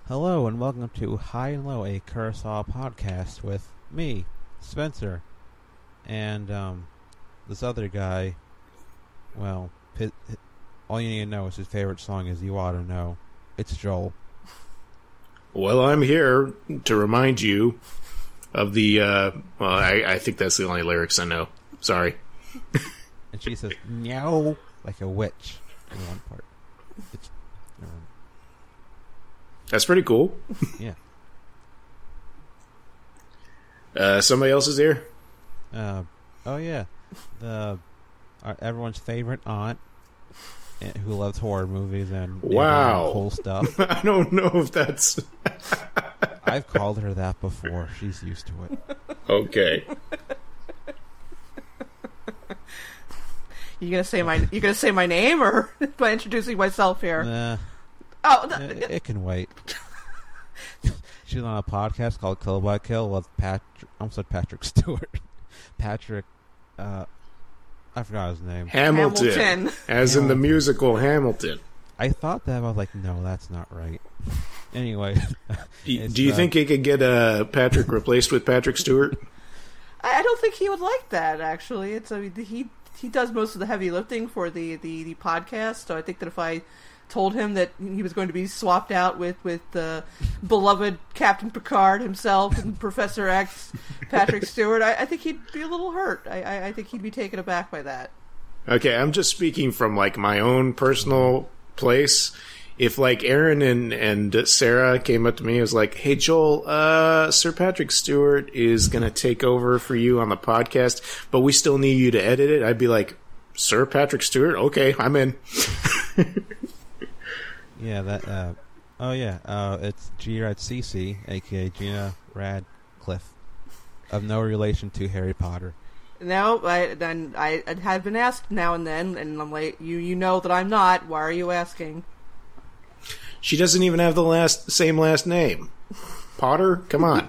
Hello and welcome to High and Low, a Kurosawa podcast with me, Spencer, and this other guy. Well, all you need to know is his favorite song is "You Ought to Know." It's Joel. Well, I'm here to remind you of the. I think that's the only lyrics I know. Sorry. And she says "meow" like a witch in one part. It's, That's pretty cool. Yeah. Somebody else is here? Oh yeah, everyone's favorite aunt, who loves horror movies and wow, cool stuff. I don't know if that's. I've called her that before. She's used to it. Okay. You gonna say my name, or by introducing myself here? Nah. Oh, it can wait. She's on a podcast called Kill by Kill with Patrick Stewart. Patrick, I forgot his name. Hamilton. As in the musical Hamilton. I thought that, I was like, no, that's not right. Anyway. Do you think he could get Patrick replaced with Patrick Stewart? I don't think he would like that, actually. He does most of the heavy lifting for the podcast, so I think that if I told him that he was going to be swapped out with the beloved Captain Picard himself and Professor X, Patrick Stewart, I think he'd be a little hurt. I think he'd be taken aback by that. Okay, I'm just speaking from like my own personal place. If like Aaron and Sarah came up to me and was like, "Hey Joel, Sir Patrick Stewart is gonna take over for you on the podcast, but we still need you to edit it," I'd be like, "Sir Patrick Stewart? Okay, I'm in." Yeah, that. It's G-Rad-CC, aka Gina Radcliffe, of no relation to Harry Potter. No, I have been asked now and then, and I'm like, you know that I'm not. Why are you asking? She doesn't even have the same last name. Potter? Come on.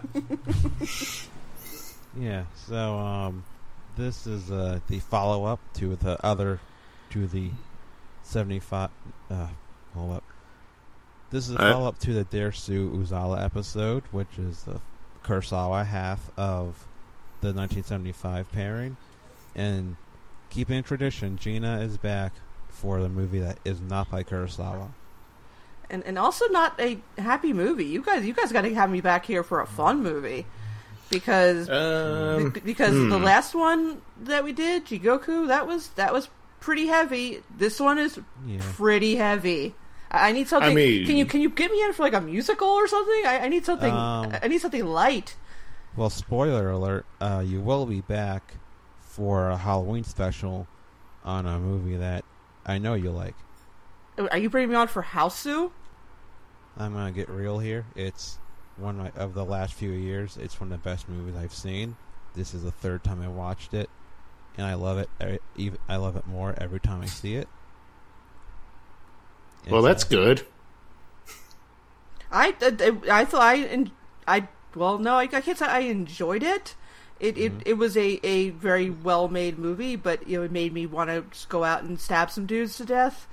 Yeah, so this is the follow-up to the 75. Hold up. This is a follow-up to the Dersu Uzala episode, which is the Kurosawa half of the 1975 pairing. And keeping tradition, Gina is back for the movie that is not by Kurosawa. And also not a happy movie. You guys got to have me back here for a fun movie, because the last one that we did, Jigoku, that was pretty heavy. This one is pretty heavy. I need something. Can you get me in for like a musical or something? I need something. I need something light. Well, spoiler alert: you will be back for a Halloween special on a movie that I know you like. Are you bringing me on for Hausu? I'm gonna get real here. It's one of the last few years. It's one of the best movies I've seen. This is the third time I watched it, and I love it. I love it more every time I see it. Well, that's good. I can't say I enjoyed it. It was a very well made movie, but it made me want to just go out and stab some dudes to death.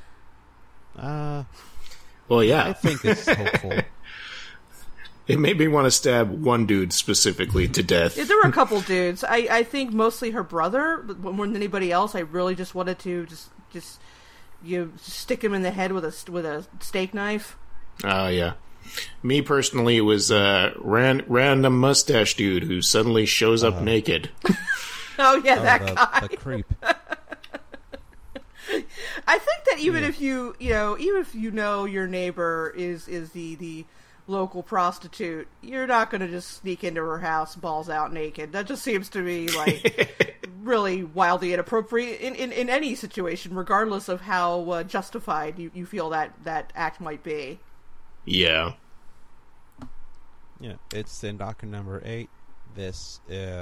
Well, yeah. I think it's hopeful. It made me want to stab one dude specifically to death. Yeah, there were a couple dudes. I think mostly her brother, but more than anybody else. I really just wanted to just stick him in the head with a steak knife. Oh, yeah. Me personally, it was a random mustache dude who suddenly shows up naked. Oh yeah, that guy. The creep. I think that even if you know your neighbor is the local prostitute, you're not going to just sneak into her house balls out naked. That just seems to be like really wildly inappropriate in any situation, regardless of how justified you feel that act might be. Yeah. Yeah, it's in docket number 8. This,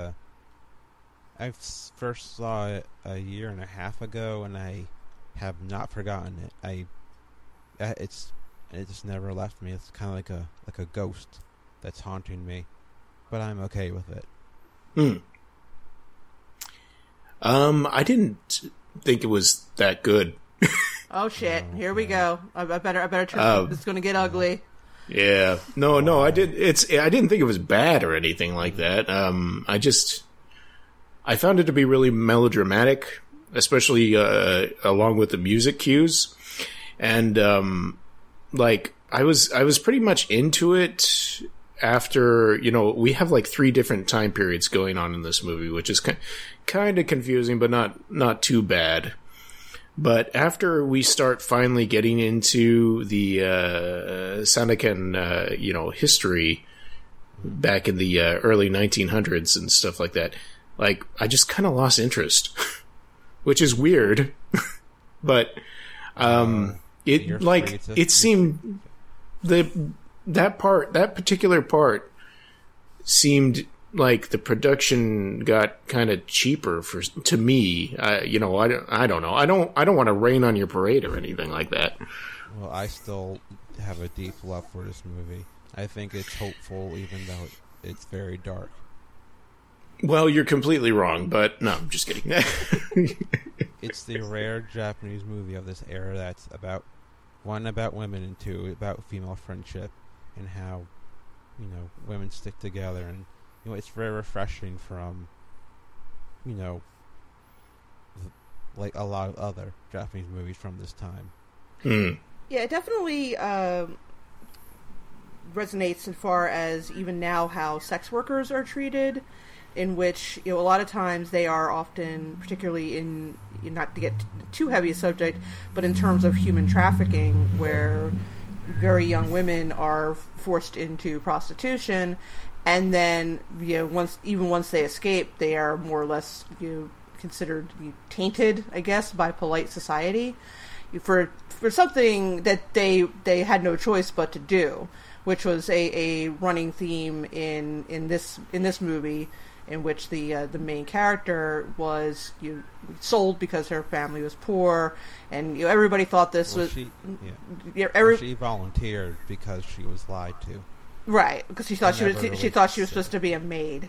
I first saw it a year and a half ago, and I have not forgotten it. It just never left me. It's kind of like a ghost that's haunting me, but I'm okay with it. I didn't think it was that good. Oh shit! Here we go. I better turn. It's going to get ugly. Yeah. No, I didn't think it was bad or anything like that. I found it to be really melodramatic, especially along with the music cues. And I was pretty much into it after, we have like 3 different time periods going on in this movie, which is kind of confusing, but not too bad. But after we start finally getting into the Sandakan, history back in the early 1900s and stuff like that, like, I just kind of lost interest, which is weird. But it seemed that particular part seemed like the production got kind of cheaper to me. I don't know. I don't want to rain on your parade or anything like that. Well, I still have a deep love for this movie. I think it's hopeful, even though it's very dark. Well, you're completely wrong, but no, I'm just kidding. It's the rare Japanese movie of this era that's about women, and 2 about female friendship and how, women stick together. And, it's very refreshing from, like a lot of other Japanese movies from this time. Yeah, it definitely resonates as far as even now how sex workers are treated, in which, a lot of times they are often, particularly in, not to get too heavy a subject, but in terms of human trafficking, where very young women are forced into prostitution, and then, once they escape, they are more or less, considered tainted, I guess, by polite society for something that they had no choice but to do, which was a running theme in this movie, in which the main character was sold because her family was poor, and everybody thought this was. She volunteered because she was lied to. Right, because she thought she was supposed to be a maid.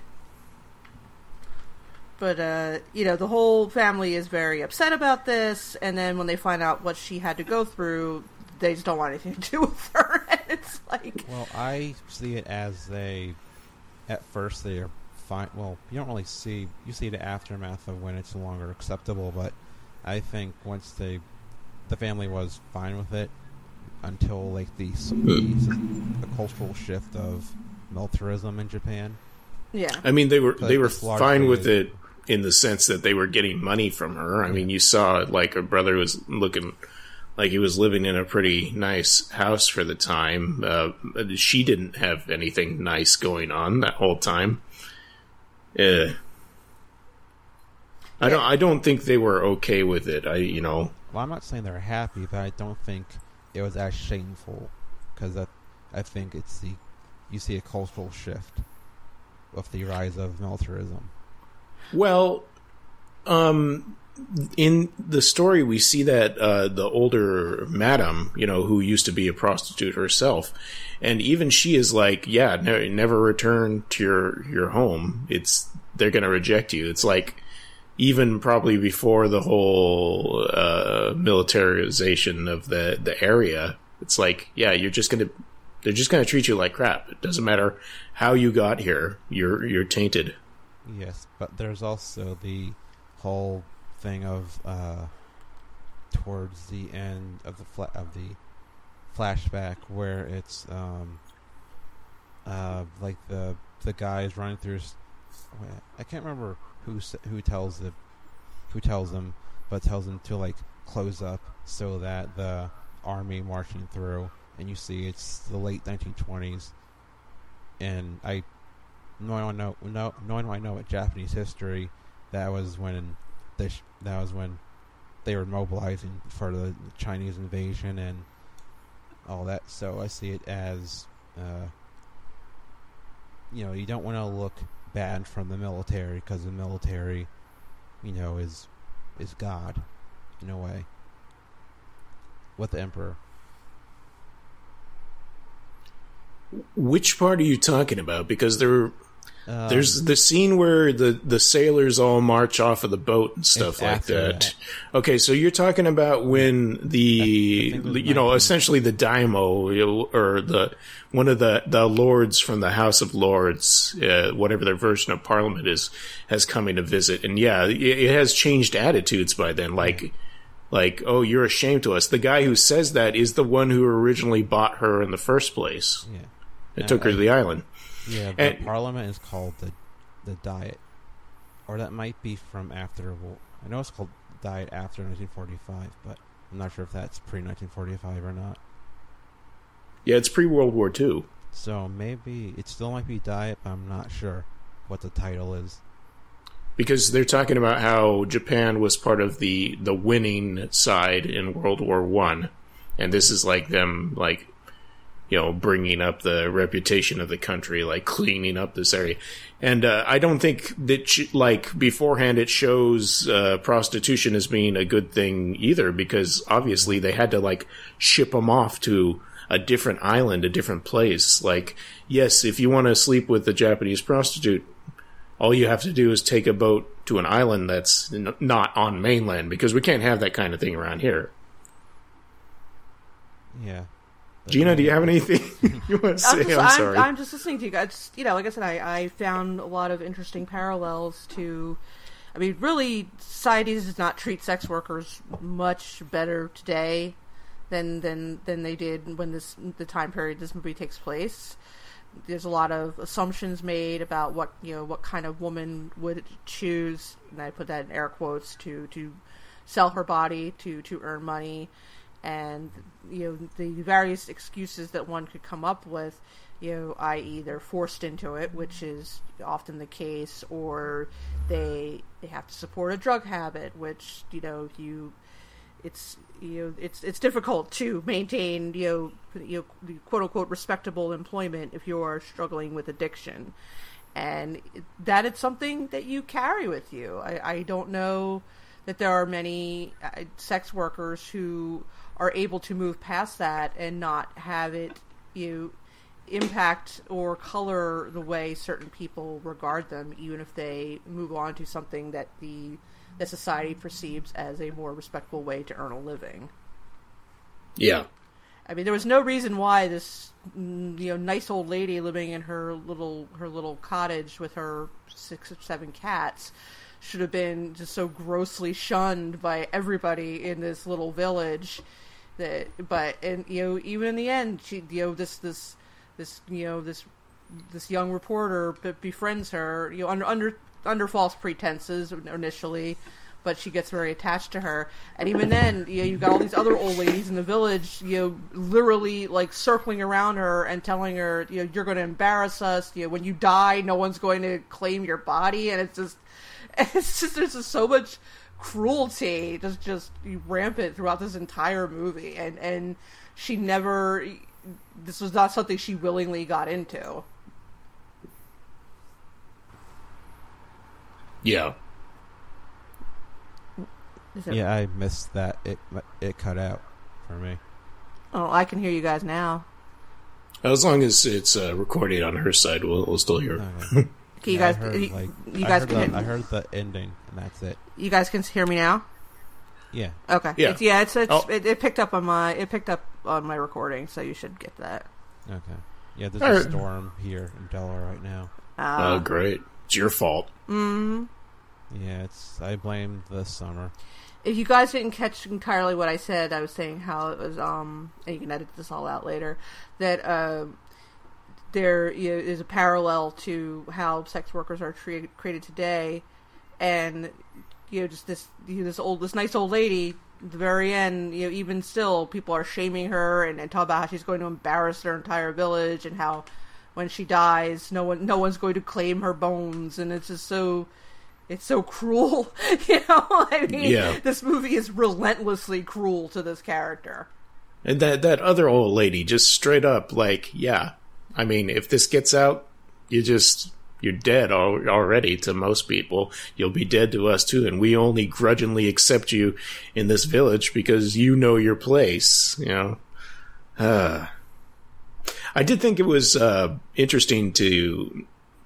But the whole family is very upset about this, and then when they find out what she had to go through, they just don't want anything to do with her. And it's like, well, I see it as at first they are fine. Well, you don't really see the aftermath of when it's no longer acceptable, but I think once the family was fine with it, until like the cultural shift of militarism in Japan. Yeah, I mean they were fine with it in the sense that they were getting money from her. I mean, you saw like her brother was looking like he was living in a pretty nice house for the time. She didn't have anything nice going on that whole time. I don't think they were okay with it. Well, I'm not saying they're happy, but I don't think it was as shameful, because I think you see a cultural shift with the rise of militarism. Well, in the story we see that the older madam, who used to be a prostitute herself, and even she is like, yeah, never return to your home. They're going to reject you. It's like, even probably before the whole militarization of the area, it's like, yeah, they're just gonna treat you like crap. It doesn't matter how you got here, you're tainted. Yes, but there's also the whole thing of towards the end of the flashback where it's like the guys running through. I can't remember who tells them, but tells them to like close up so that the army marching through, and you see it's the late 1920s, and knowing I know at Japanese history, that was when they were mobilizing for the Chinese invasion and all that. So I see it as you don't want to look bad from the military, because the military, is God in a way, with the emperor. Which part are you talking about? Because There's the scene where the sailors all march off of the boat and stuff like that. Okay, so you're talking about when essentially the daimyo or one of the lords from the House of Lords, whatever their version of Parliament is, has coming to visit, and it has changed attitudes by then. Like, oh, you're ashamed to us. The guy who says that is the one who originally bought her in the first place. Yeah, and took her to the island. Yeah, the Parliament is called the Diet, or that might be from after. Well, I know it's called Diet after 1945, but I'm not sure if that's pre-1945 or not. Yeah, it's pre-World War II. So maybe it still might be Diet, but I'm not sure what the title is. Because they're talking about how Japan was part of the winning side in World War I, and this is like them, like, bringing up the reputation of the country, like cleaning up this area. And I don't think that, beforehand it shows prostitution as being a good thing either, because obviously they had to, ship them off to a different island, a different place. Like, yes, if you want to sleep with a Japanese prostitute, all you have to do is take a boat to an island that's not on mainland, because we can't have that kind of thing around here. Yeah. Gina, do you have anything you want to say? I'm sorry. I'm just listening to you guys. Like I said, I found a lot of interesting parallels to... I mean, really, society does not treat sex workers much better today than they did when the time period this movie takes place. There's a lot of assumptions made about what kind of woman would choose, and I put that in air quotes, to sell her body to earn money. And, the various excuses that one could come up with, i.e. they're forced into it, which is often the case, or they have to support a drug habit, which, it's difficult to maintain, quote unquote respectable employment if you are struggling with addiction. And that is something that you carry with you. I don't know that there are many sex workers who are able to move past that and not have it impact or color the way certain people regard them, even if they move on to something that that society perceives as a more respectable way to earn a living. Yeah. I mean, there was no reason why this nice old lady living in her little cottage with her 6 or 7 cats should have been just so grossly shunned by everybody in this little village. Even in the end, she this young reporter befriends her under false pretenses initially, but she gets very attached to her. And even then, you've got all these other old ladies in the village, literally circling around her and telling her, you're going to embarrass us. When you die, no one's going to claim your body. And there's just so much cruelty just rampant throughout this entire movie, and she never... This was not something she willingly got into. Yeah. Yeah, I missed that. It cut out for me. Oh, I can hear you guys now. As long as it's recorded on her side, we'll still hear. Okay. Okay, I heard the ending, and that's it. You guys can hear me now? Yeah. Okay. Yeah. It picked up on my recording, so you should get that. Okay. Yeah, there's a storm here in Delaware right now. Oh, great! It's your fault. Mm-hmm. Yeah, I blame the summer. If you guys didn't catch entirely what I said, I was saying how it was. And you can edit this all out later. That there is a parallel to how sex workers are treated today, and just this nice old lady. At the very end, even still, people are shaming her and talk about how she's going to embarrass their entire village, and how when she dies, no one's going to claim her bones, and it's just so. It's so cruel, I mean, This movie is relentlessly cruel to this character. And that other old lady just straight up I mean, if this gets out, you're dead already to most people. You'll be dead to us too, and we only grudgingly accept you in this village because you know your place. I did think it was interesting to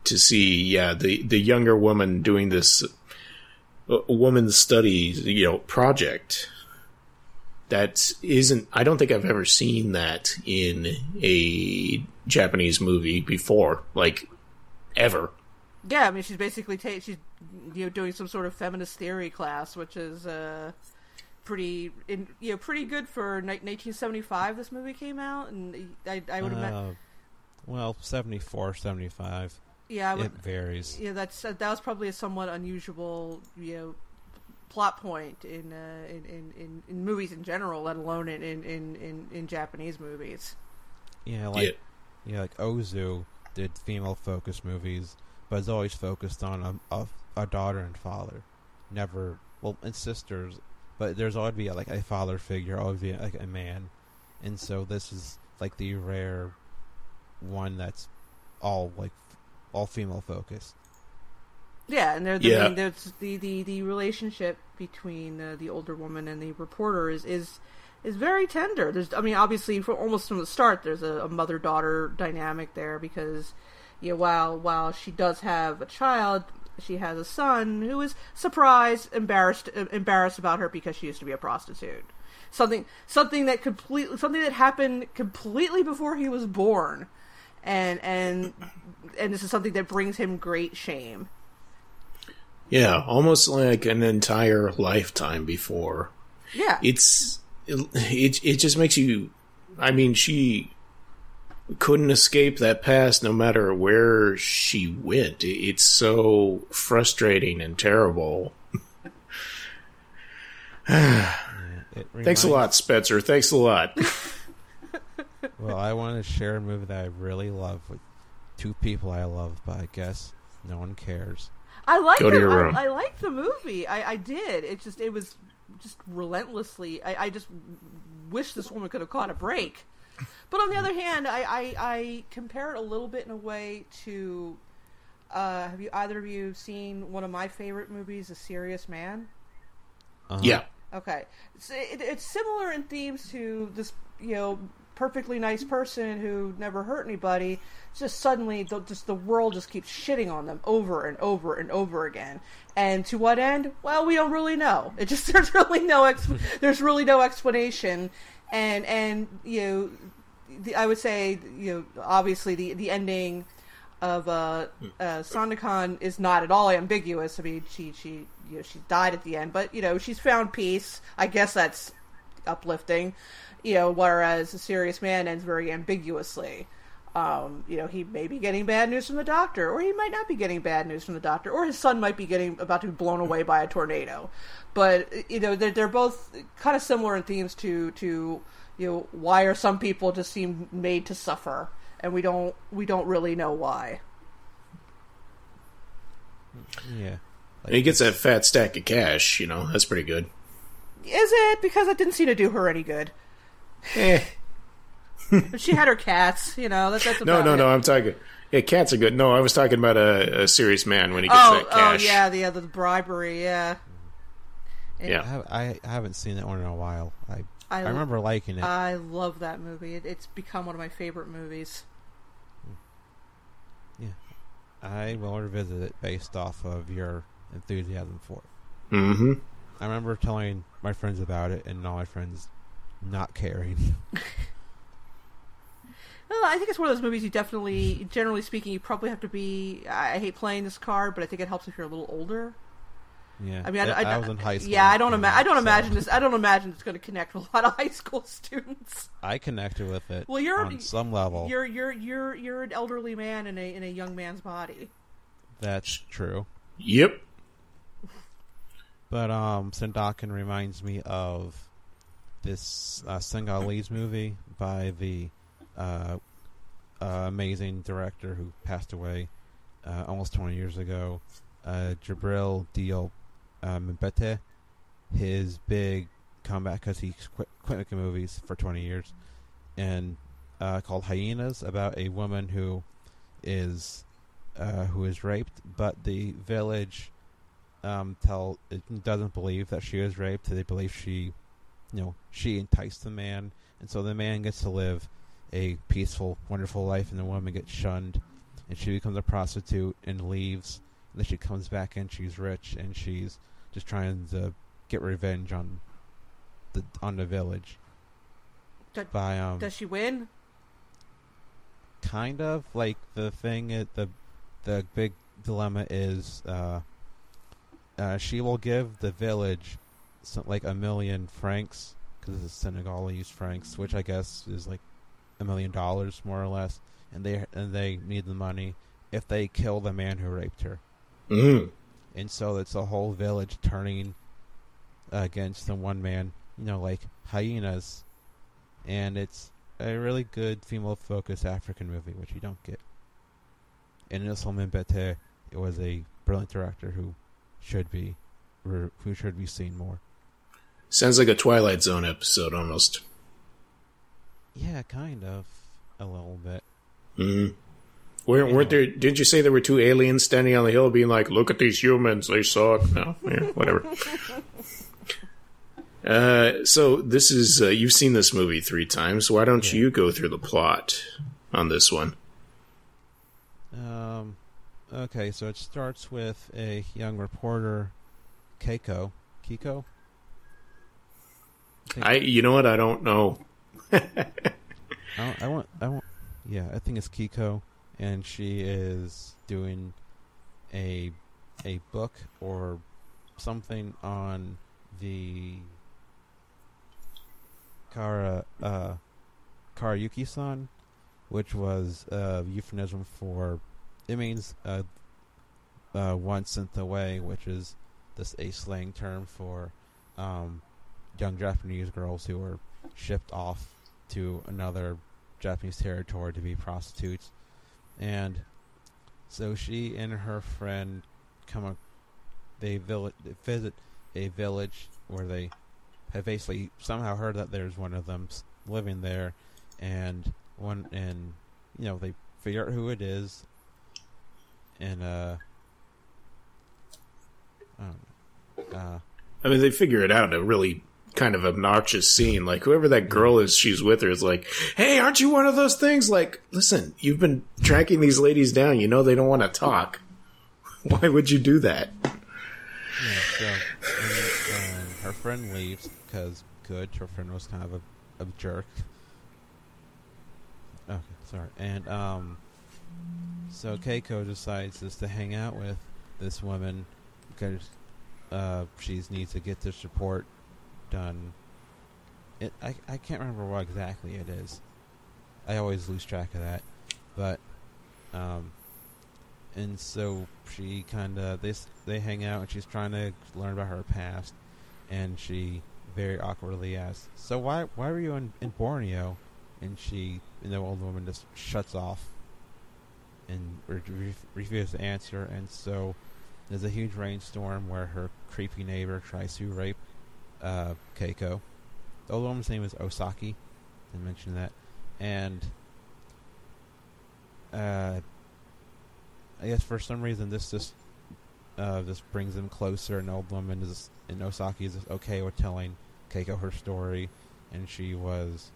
to see, the younger woman doing this woman's study, project. That isn't. I don't think I've ever seen that in a Japanese movie before, like ever. Yeah, I mean, she's basically she's doing some sort of feminist theory class, which is pretty good for 1975. This movie came out, and I would imagine. Well, 74, 75. Yeah, it varies. Yeah, that was probably a somewhat unusual, plot point in movies in general, let alone in Japanese movies. Yeah, like Ozu did female-focused movies, but it's always focused on a daughter and father, never and sisters. But there's always be like a father figure, always be like a man, and so this is like the rare one that's all female focused. Yeah, and there's the relationship between the older woman and the reporter is very tender. Obviously, almost from the start, there's a mother-daughter dynamic there because, while she does have a child, she has a son who is surprised, embarrassed about her because she used to be a prostitute. Something that happened completely before he was born, and this is something that brings him great shame. Yeah, almost like an entire lifetime before. Yeah. It just makes you... I mean, she couldn't escape that past no matter where she went. It's so frustrating and terrible. Thanks a lot, Spencer. Thanks a lot. Well, I want to share a movie that I really love with two people I love, but I guess no one cares. I like Go to your room. I liked the movie. I did. It was just relentlessly. I just wish this woman could have caught a break. But on the other hand, I compare it a little bit in a way to. Have either of you seen one of my favorite movies, A Serious Man? Uh-huh. Yeah. Okay, it's similar in themes to this. Perfectly nice person who never hurt anybody. Just suddenly, the world just keeps shitting on them over and over and over again. And to what end? Well, we don't really know. There's really no explanation. And I would say obviously the ending of Sandakan is not at all ambiguous. I mean, she died at the end, but she's found peace. I guess that's uplifting. Whereas A Serious Man ends very ambiguously. He may be getting bad news from the doctor, or he might not be getting bad news from the doctor, or his son might be about to be blown away by a tornado. But they're both kind of similar in themes to why are some people just seem made to suffer, and we don't really know why. Yeah, he gets that fat stack of cash. That's pretty good. Is it? Because it didn't seem to do her any good. She had her cats, that's about No, I'm talking... Yeah, cats are good. No, I was talking about a serious man when he gets that cash. Oh, yeah, the bribery, yeah. Yeah. I haven't seen that one in a while. I remember liking it. I love that movie. It's become one of my favorite movies. Yeah. I will revisit it based off of your enthusiasm for it. Mm-hmm. I remember telling my friends about it, and all my friends not caring. Well, I think it's one of those movies you definitely, generally speaking, you probably have to be... I hate playing this card, but I think it helps if you're a little older. Yeah, I mean, I was in high school. Yeah, I don't imagine this. I don't imagine it's going to connect with a lot of high school students. I connected with it. Well, you're on some level. You're an elderly man in a young man's body. That's true. Yep. But Sandakan reminds me of this Senegalese movie by the amazing director who passed away almost 20 years ago, Djibril Diop Mbete. His big comeback, because he quit making movies for 20 years, and called Hyenas, about a woman who is raped, but the village doesn't believe that she was raped. They believe she enticed the man, and so the man gets to live a peaceful, wonderful life, and the woman gets shunned and she becomes a prostitute and leaves. And then she comes back and she's rich, and she's just trying to get revenge on the village. Does she win? Kind of. Like, the thing, the big dilemma is she will give the village like 1 million francs, because it's Senegalese francs, which I guess is like $1 million more or less, and they need the money if they kill the man who raped her. Mm. And so it's a whole village turning against the one man, like hyenas. And it's a really good female-focused African movie, which you don't get. And Ilse-Ilmen Bete was a brilliant director who should be seen more. Sounds like a Twilight Zone episode, almost. Yeah, kind of. A little bit. Mm-hmm. Weren't there? Did you say there were 2 aliens standing on the hill, being like, "Look at these humans, they suck"? No, yeah, whatever. So this is you've seen this movie 3 times. Why don't you go through the plot on this one? Okay, so it starts with a young reporter, Kiko. You know what? I don't know. I want. Yeah, I think it's Kiko, and she is doing a book or something on the Karayuki-san, which was a euphemism for, it means one synth away, which is a slang term for young Japanese girls who are shipped off to another Japanese territory to be prostitutes. And so she and her friend they visit a village where they have basically somehow heard that there's one of them living there, and they figure out who it is, and I mean, they figure it out in a really kind of obnoxious scene. Like, whoever that girl is she's with her is like, "Hey, aren't you one of those things? Like, listen, you've been tracking these ladies down. You know they don't want to talk. Why would you do that?" Yeah, so and her friend leaves because her friend was kind of a jerk. Okay, sorry. And so Keiko decides just to hang out with this woman because she needs to get this report done. I can't remember what exactly it is. I always lose track of that. But and so she kind of they hang out, and she's trying to learn about her past, and she very awkwardly asks, "So why were you in Borneo?" And the old woman just shuts off and refuses to answer. And so there's a huge rainstorm where her creepy neighbor tries to rape Keiko. The old woman's name is Osaki. Didn't mention that. And I guess for some reason this brings them closer, and the old woman and Osaki is okay with telling Keiko her story, and she was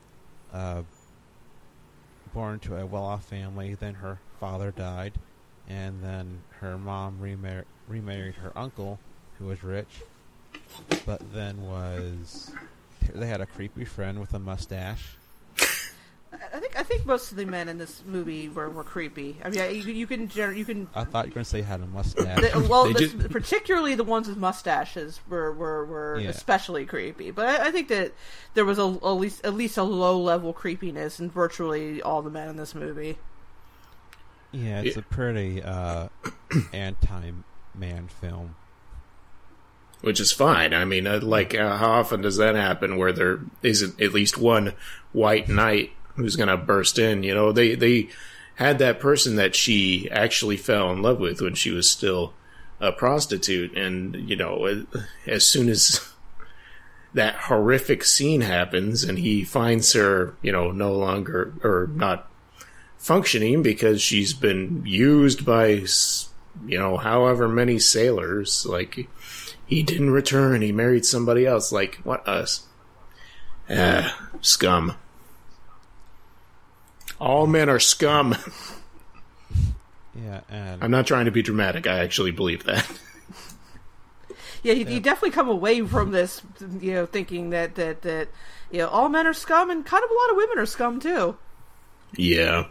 born to a well-off family. Then her father died, and then her mom remarried her uncle, who was rich, but then they had a creepy friend with a mustache. I think most of the men in this movie were creepy. I mean, you can. I thought you were going to say had a mustache. Particularly the ones with mustaches were especially creepy. But I think that there was at least a low level creepiness in virtually all the men in this movie. Yeah, it's a pretty anti-man film. Which is fine. I mean, how often does that happen where there isn't at least one white knight who's going to burst in? You know, they had that person that she actually fell in love with when she was still a prostitute. And, you know, as soon as that horrific scene happens and he finds her, you know, no longer or not functioning because she's been used by, you know, however many sailors, like, he didn't return, he married somebody else. Like, what us? Scum. All men are scum. Yeah, and I'm not trying to be dramatic. I actually believe that. Yeah, you definitely come away from this, thinking that all men are scum, and kind of a lot of women are scum too. Yeah.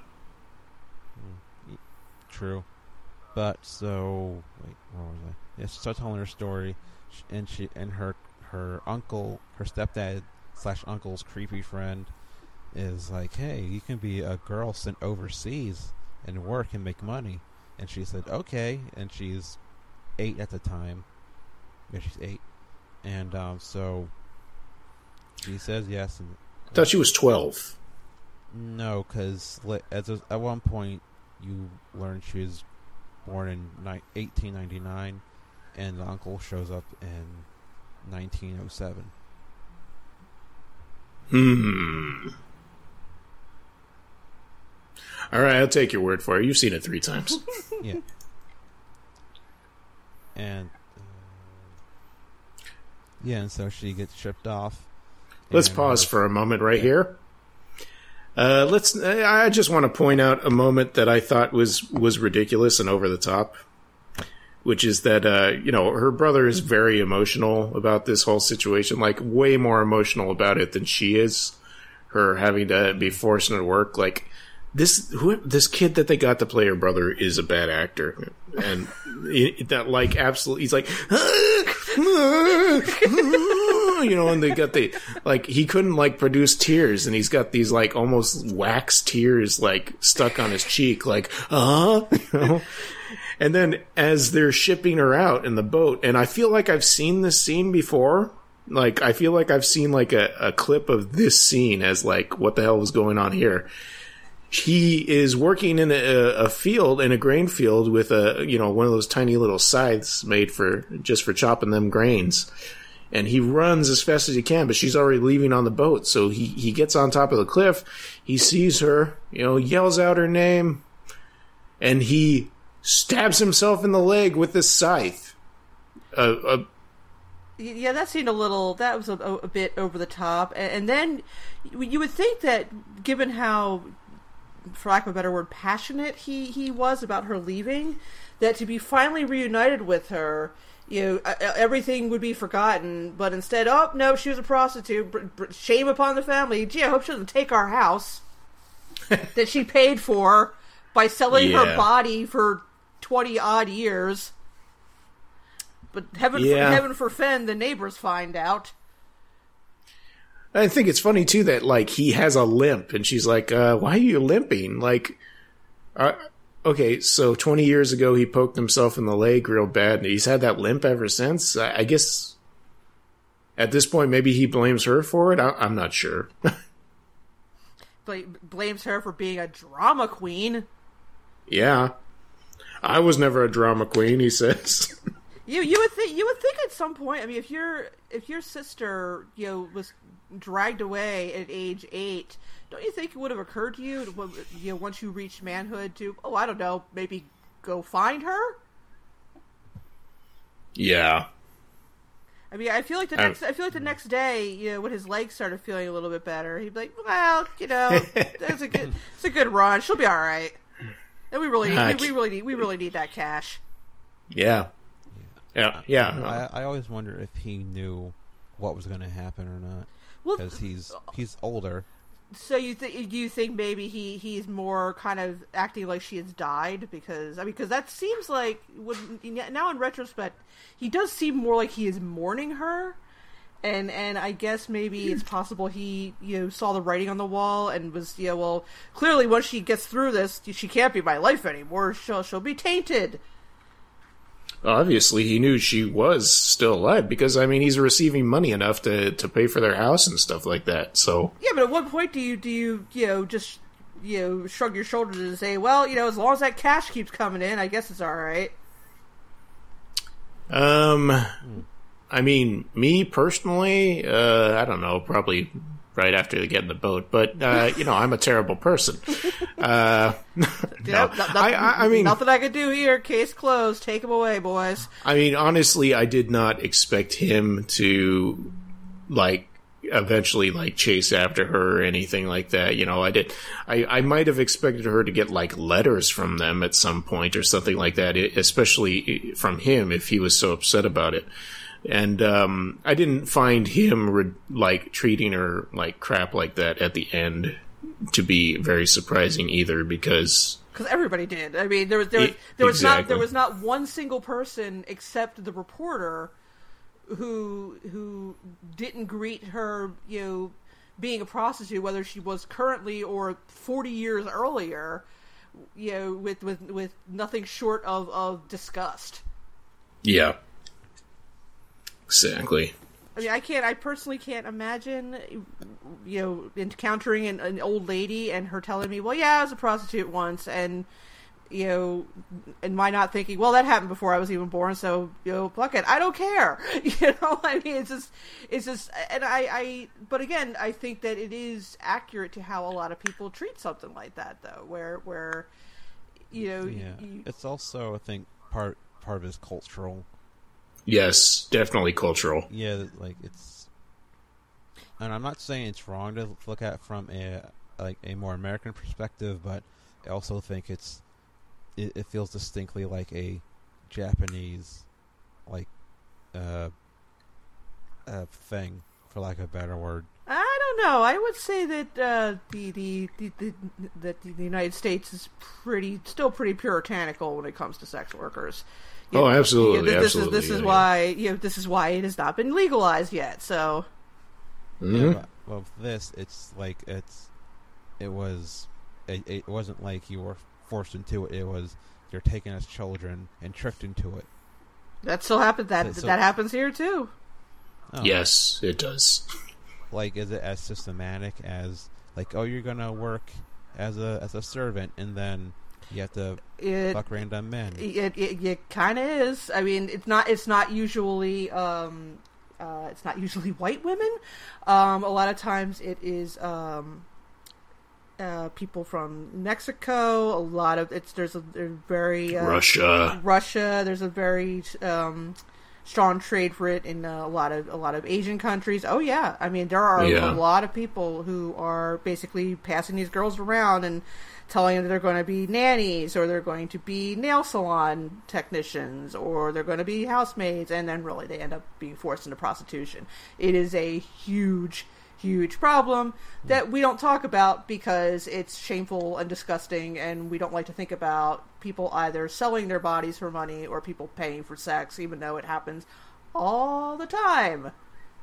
True. But so, wait, where was I? Yeah, she starts telling her story, and her uncle, her stepdad / uncle's creepy friend, is like, "Hey, you can be a girl sent overseas and work and make money." And she said, "Okay," and she's 8 at the time. Yeah, she's 8, and so she says yes. And I thought she was 12. No, because at one point you learn she was born in 1899, and the uncle shows up in 1907. All right, I'll take your word for it. You've seen it 3 times. Yeah. And and so she gets shipped off. Let's pause for a moment right here. I just want to point out a moment that I thought was ridiculous and over the top, which is that her brother is very emotional about this whole situation, like way more emotional about it than she is. Her having to be forced into work, like this kid that they got to play her brother is a bad actor, and that like absolutely he's like. And they got he couldn't like produce tears, and he's got these like almost wax tears like stuck on his cheek, like and then as they're shipping her out in the boat, and I feel like I've seen this scene before, like I feel like I've seen like a clip of this scene as like what the hell was going on here. He is working in a field, in a grain field, with one of those tiny little scythes made for chopping them grains. And he runs as fast as he can, but she's already leaving on the boat. So he gets on top of the cliff. He sees her, yells out her name, and he stabs himself in the leg with this scythe. Yeah, that seemed that was a bit over the top. And then you would think that, given how, for lack of a better word, passionate he was about her leaving, that to be finally reunited with her, everything would be forgotten. But instead, oh no, she was a prostitute. Shame upon the family. Gee, I hope she doesn't take our house that she paid for by selling her body for 20 odd years. But heaven forfend the neighbors find out. I think it's funny too that like he has a limp, and she's like, "Why are you limping?" Like, okay, so 20 years ago he poked himself in the leg real bad, and he's had that limp ever since. I guess at this point maybe he blames her for it. I'm not sure. Blames her for being a drama queen. Yeah, I was never a drama queen, he says. You would think at some point. I mean, if your sister was dragged away at age 8, don't you think it would have occurred to you, once you reached manhood, to I don't know, maybe go find her? Yeah. I mean, I feel like the next day, when his legs started feeling a little bit better, he'd be like, "Well, it's a good run. She'll be all right." And we really need that cash. Yeah. Yeah. I always wonder if he knew what was going to happen or not, because he's older. So you think maybe he's more kind of acting like she has died, because that seems like, now in retrospect, he does seem more like he is mourning her, and I guess maybe it's possible he saw the writing on the wall and was clearly once she gets through this, she can't be my life anymore. She'll be tainted. Obviously, he knew she was still alive because, I mean, he's receiving money enough to pay for their house and stuff like that. So yeah, but at what point do you just shrug your shoulders and say, well, as long as that cash keeps coming in, I guess it's all right. I mean, me personally, I don't know, probably right after they get in the boat, but I'm a terrible person. I mean, nothing I could do here. Case closed. Take him away, boys. I mean, honestly, I did not expect him to eventually like chase after her or anything like that. I might have expected her to get like letters from them at some point or something like that, especially from him if he was so upset about it. And I didn't find him like treating her like crap like that at the end to be very surprising either, because everybody did. I mean, there was not one single person except the reporter who didn't greet her, being a prostitute, whether she was currently or 40 years earlier, with nothing short of disgust. Yeah. Exactly. I mean, I personally can't imagine, encountering an old lady and her telling me, well, yeah, I was a prostitute once, and, and my not thinking, well, that happened before I was even born, so, fuck it, I don't care. I mean, it's just, and but again, I think that it is accurate to how a lot of people treat something like that, though, where it's also, I think, part of his cultural. Yes, definitely cultural. Yeah, like it's, and I'm not saying it's wrong to look at from a more American perspective, but I also think it feels distinctly like a Japanese thing, for lack of a better word. I don't know. I would say that the United States is still pretty puritanical when it comes to sex workers. Absolutely, this absolutely. This is why this is why it has not been legalized yet. So, well, with this, it's like it wasn't like you were forced into it. It was you're taken as children and tricked into it. That still happens. That happens here too. Oh. Yes, it does. Like, is it as systematic as like, oh, you're gonna work as a servant, and then you have to fuck random men? It kind of is. I mean, it's not usually white women. A lot of times it is people from Mexico. A lot of there's very Russia. There's a very strong trade for it in a lot of Asian countries. Oh yeah, I mean there are a lot of people who are basically passing these girls around and telling them that they're going to be nannies, or they're going to be nail salon technicians, or they're going to be housemaids, and then really they end up being forced into prostitution. It is a huge problem that we don't talk about because it's shameful and disgusting, and we don't like to think about people either selling their bodies for money or people paying for sex, even though it happens all the time.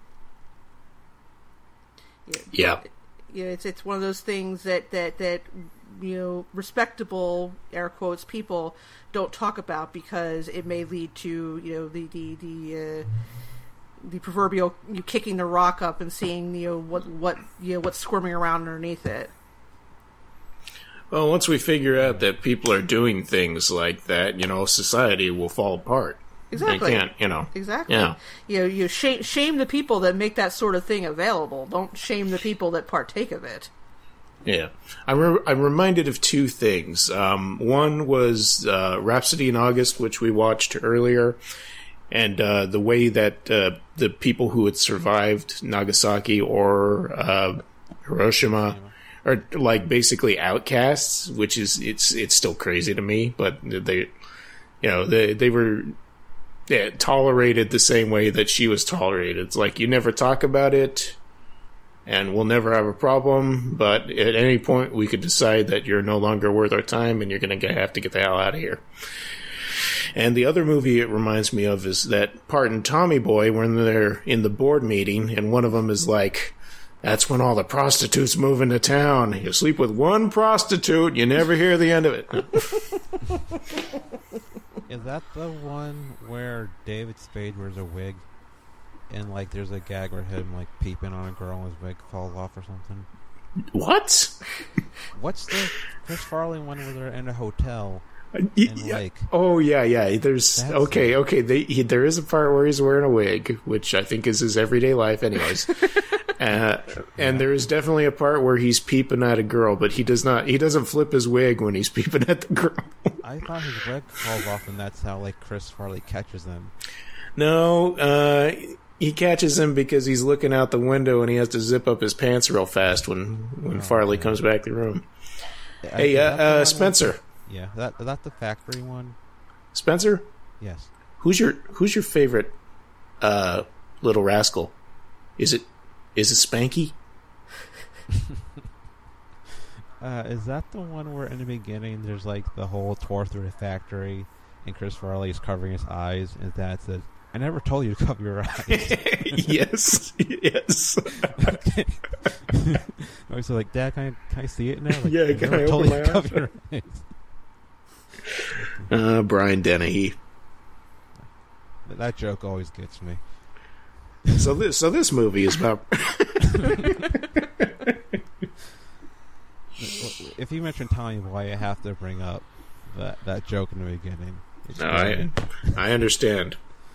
Yeah. It's one of those things that respectable, air quotes, people don't talk about because it may lead to the proverbial you kicking the rock up and seeing what's squirming around underneath it. Well, once we figure out that people are doing things like that, society will fall apart. Exactly. They can't, Exactly. Yeah. You shame the people that make that sort of thing available. Don't shame the people that partake of it. Yeah. I'm reminded of two things. One was Rhapsody in August, which we watched earlier, and the way that the people who had survived Nagasaki or Hiroshima are like basically outcasts, which is it's still crazy to me, but they were tolerated the same way that she was tolerated. It's like you never talk about it, and we'll never have a problem, but at any point we could decide that you're no longer worth our time and you're going to have to get the hell out of here. And the other movie it reminds me of is that part in Tommy Boy when they're in the board meeting and one of them is like, that's when all the prostitutes move into town. You sleep with one prostitute, you never hear the end of it. Is that the one where David Spade wears a wig? And, like, there's a gag where him, like, peeping on a girl and his wig falls off or something? What? What's the Chris Farley one where they're in a hotel? Oh, yeah. There's there is a part where he's wearing a wig, which I think is his everyday life anyways. And there is definitely a part where he's peeping at a girl, but he doesn't flip his wig when he's peeping at the girl. I thought his wig falls off and that's how, like, Chris Farley catches them. No, he catches him because he's looking out the window and he has to zip up his pants real fast when Farley comes back to the room. Hey, Spencer. Yeah, is that the factory one? Spencer? Yes. Who's your favorite little rascal? Is it Spanky? Is that the one where in the beginning there's like the whole tour through the factory and Chris Farley is covering his eyes and Dad says, "I never told you to cover your eyes." Yes. I was like, "Dad, can I see it now?" Like, yeah, can I open my eyes? Your eyes. Brian Dennehy. That joke always gets me. So this movie is about. If you mention Tommy Boy, I have to bring up that joke in the beginning. No, I understand.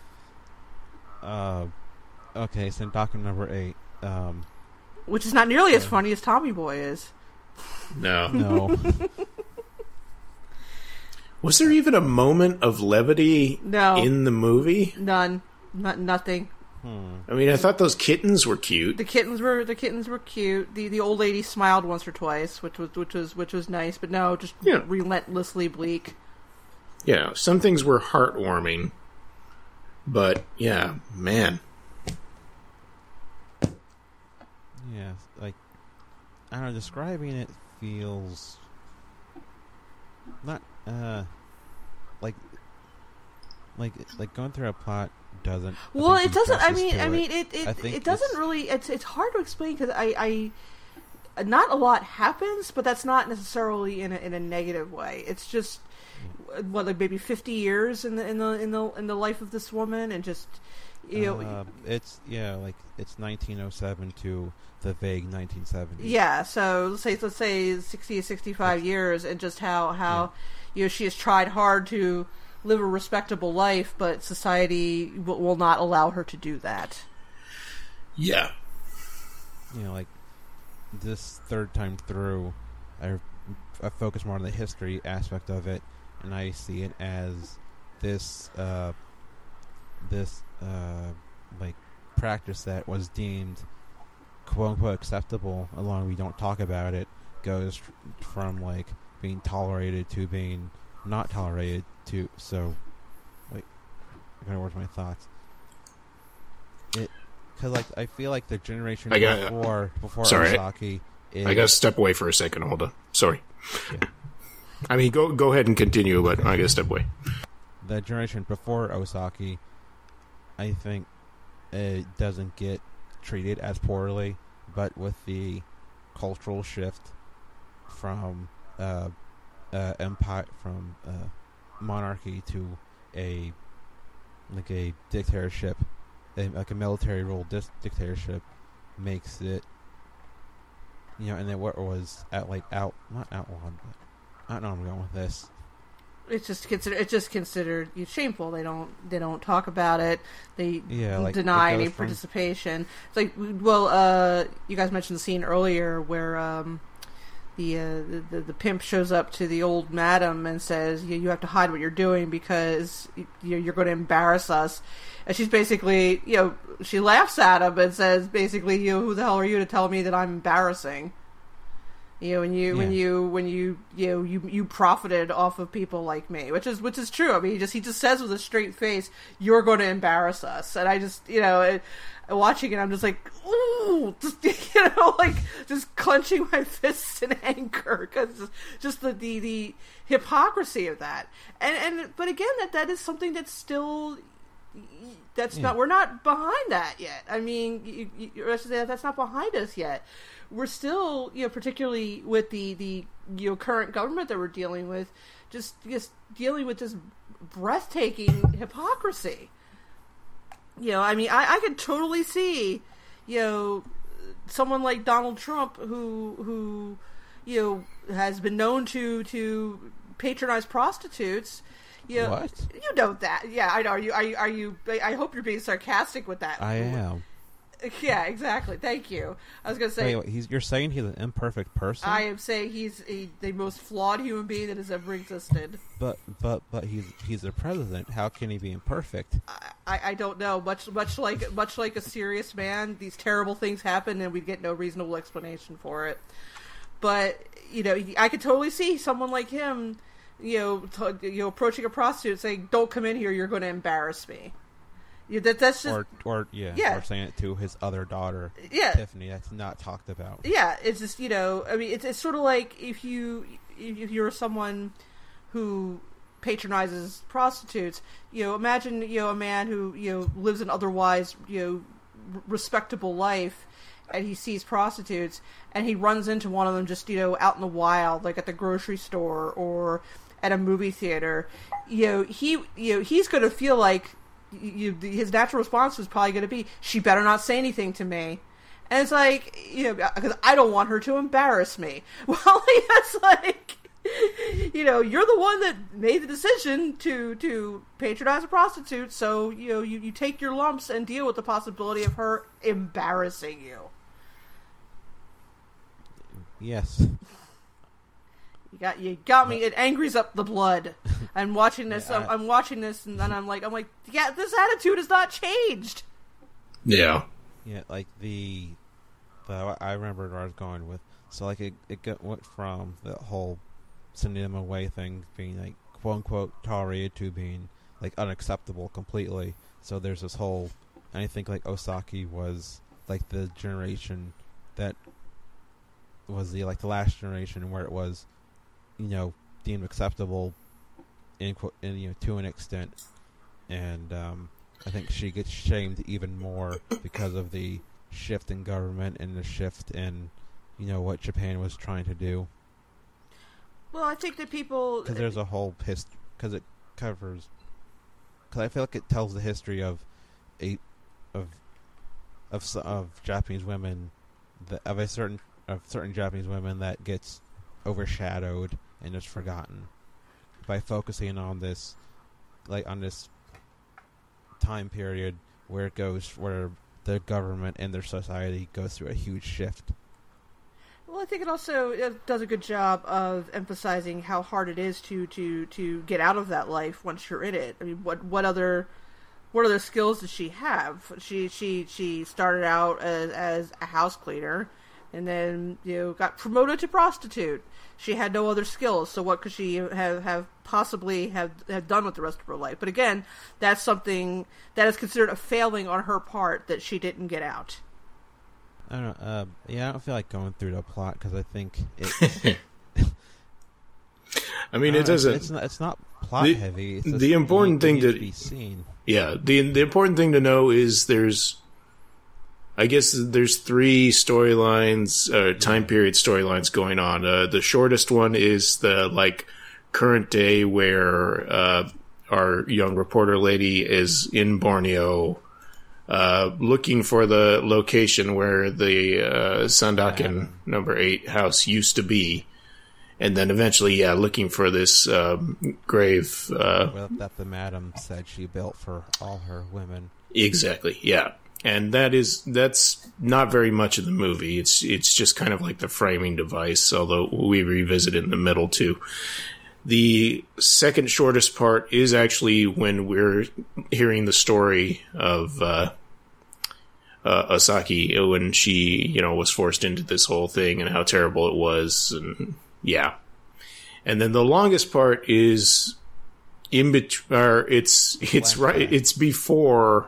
Okay, so document number 8. Which is not nearly as funny as Tommy Boy is. No. Was there even a moment of levity in the movie? None. Nothing. I mean, I thought those kittens were cute. The kittens were cute. The old lady smiled once or twice, which was nice, but no, just relentlessly bleak. Yeah, some things were heartwarming, but yeah, man. Yeah, like I don't know, describing it feels not like going through a plot doesn't. Well, it doesn't. I mean, it doesn't really. It's hard to explain because I not a lot happens, but that's not necessarily in a negative way. It's just like maybe 50 years in the life of this woman, and just it's like it's 1907 to the vague 1970s. Yeah, so let's say 60 to 65 years, and just how she has tried hard to live a respectable life, but society will not allow her to do that. Yeah. Like this third time through, I focus more on the history aspect of it, and I see it as this like practice that was deemed quote unquote acceptable, along we don't talk about it, goes from like being tolerated to being not tolerated to. So wait, I gotta watch my thoughts. Because I feel like the generation before Osaki I gotta step away for a second. Hold on. Sorry. Yeah. I mean, go ahead and continue, but I gotta step away. The generation before Osaki, I think it doesn't get treated as poorly, but with the cultural shift from empire, from monarchy to a dictatorship, like a military rule dictatorship, makes it, and then what was not outlawed, but I don't know where I'm going with this. It's just considered shameful. They don't talk about it. They deny any participation. It's like, well, you guys mentioned the scene earlier where the pimp shows up to the old madam and says, you have to hide what you're doing because you're going to embarrass us. And she's basically, she laughs at him and says, basically, who the hell are you to tell me that I'm embarrassing? When you profited off of people like me, which is true. I mean, he just says with a straight face, "You're going to embarrass us," and I just, watching it, I'm just like, ooh, just clenching my fists in anger because just the hypocrisy of that, but again, that is something that's still. Not. We're not behind that yet. I mean, that's not behind us yet. We're still, particularly with the current government that we're dealing with, just dealing with this breathtaking hypocrisy. I mean, I could totally see, someone like Donald Trump who has been known to patronize prostitutes. What? You know that? Yeah, I know. Are you? I hope you're being sarcastic with that. I am. Yeah, exactly. Thank you. I was going to say... Wait, you're saying he's an imperfect person? I am saying he's the most flawed human being that has ever existed. But he's the president. How can he be imperfect? I don't know. Much like a serious man, these terrible things happen and we get no reasonable explanation for it. But, I could totally see someone like him, approaching a prostitute saying, "Don't come in here, you're going to embarrass me." That's just... Or saying it to his other daughter, Tiffany. That's not talked about. Yeah, it's just, it's sort of like if you're someone who patronizes prostitutes, imagine, a man who, lives an otherwise, respectable life, and he sees prostitutes, and he runs into one of them just, out in the wild, like at the grocery store or at a movie theater. He's going to feel like his natural response was probably going to be, she better not say anything to me. And it's like, because I don't want her to embarrass me. Well, that's like, you're the one that made the decision to patronize a prostitute, so, you take your lumps and deal with the possibility of her embarrassing you. Yes. You got me. It angries up the blood. I'm watching this. I'm watching this, and then I'm like, yeah, this attitude has not changed. Yeah. Yeah, like I remember where I was going with. So like it went from the whole cinema way thing being like quote unquote tolerated to being like unacceptable completely. So there's this whole, and I think like Osaki was like the generation that was the last generation where it was, deemed acceptable to an extent, and I think she gets shamed even more because of the shift in government and the shift in what Japan was trying to do. Well, I think that people, because there's a whole history, because it covers, because I feel like it tells the history of Japanese women, of certain Japanese women that gets overshadowed and just forgotten by focusing on this time period where the government and their society goes through a huge shift. Well, I think it also does a good job of emphasizing how hard it is to get out of that life once you're in it. I mean, what other skills does she have? She started out as a house cleaner, and then got promoted to prostitute. She had no other skills, so what could she have possibly done with the rest of her life? But again, that's something that is considered a failing on her part, that she didn't get out. I don't know. I don't feel like going through the plot because I think it. I mean, it doesn't. It's not plot heavy. It's the important thing to be seen. Yeah, the important thing to know is there's 3 storylines, time period storylines going on. The shortest one is the current day where our young reporter lady is in Borneo, looking for the location where the Sandakan number 8 house used to be, and then eventually, looking for this grave that the madam said she built for all her women. Exactly, yeah. And that's not very much of the movie. It's just kind of like the framing device, although we revisit it in the middle too. The second shortest part is actually when we're hearing the story of Osaki, when she, was forced into this whole thing and how terrible it was, and yeah. And then the longest part is in between, or it's before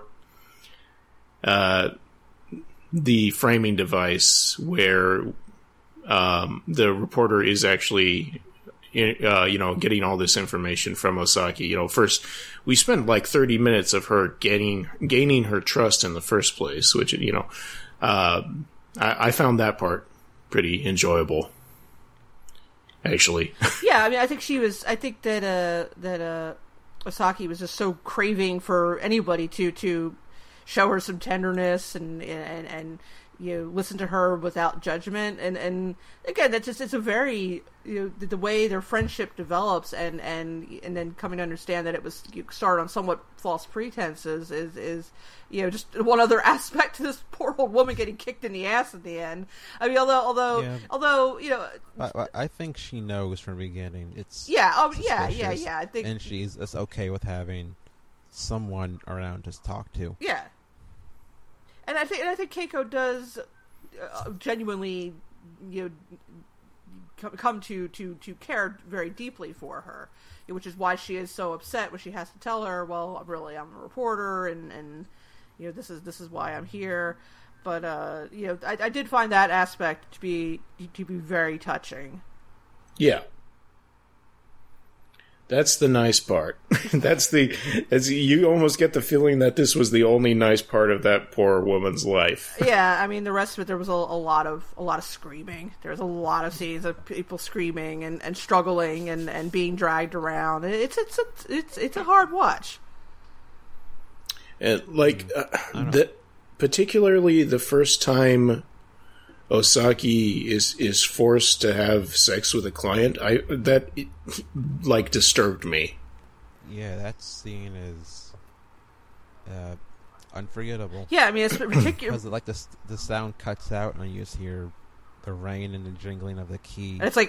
the framing device, where the reporter is actually getting all this information from Osaki. First we spend 30 minutes of her gaining her trust in the first place, which I found that part pretty enjoyable, actually. Yeah, I mean, I think that Osaki was just so craving for anybody to show her some tenderness and listen to her without judgment, and again, it's a very, the way their friendship develops, and then coming to understand that it was started on somewhat false pretenses is just one other aspect to this poor old woman getting kicked in the ass at the end. I mean, although I think she knows from the beginning. It's yeah, I think, and she's okay with having someone around to talk to. Yeah. And I think Keiko does genuinely, come to care very deeply for her, which is why she is so upset when she has to tell her, well, really, I'm a reporter, and this is why I'm here. But I did find that aspect to be very touching. Yeah. That's the nice part. You almost get the feeling that this was the only nice part of that poor woman's life. Yeah, I mean, the rest of it, there was a lot of screaming. There was a lot of scenes of people screaming and struggling and being dragged around. It's a hard watch. And particularly the first time Osaki is forced to have sex with a client, that disturbed me. Yeah, that scene is unforgettable. Yeah, I mean, it's particular because the sound cuts out and you just hear the rain and the jingling of the key. And it's like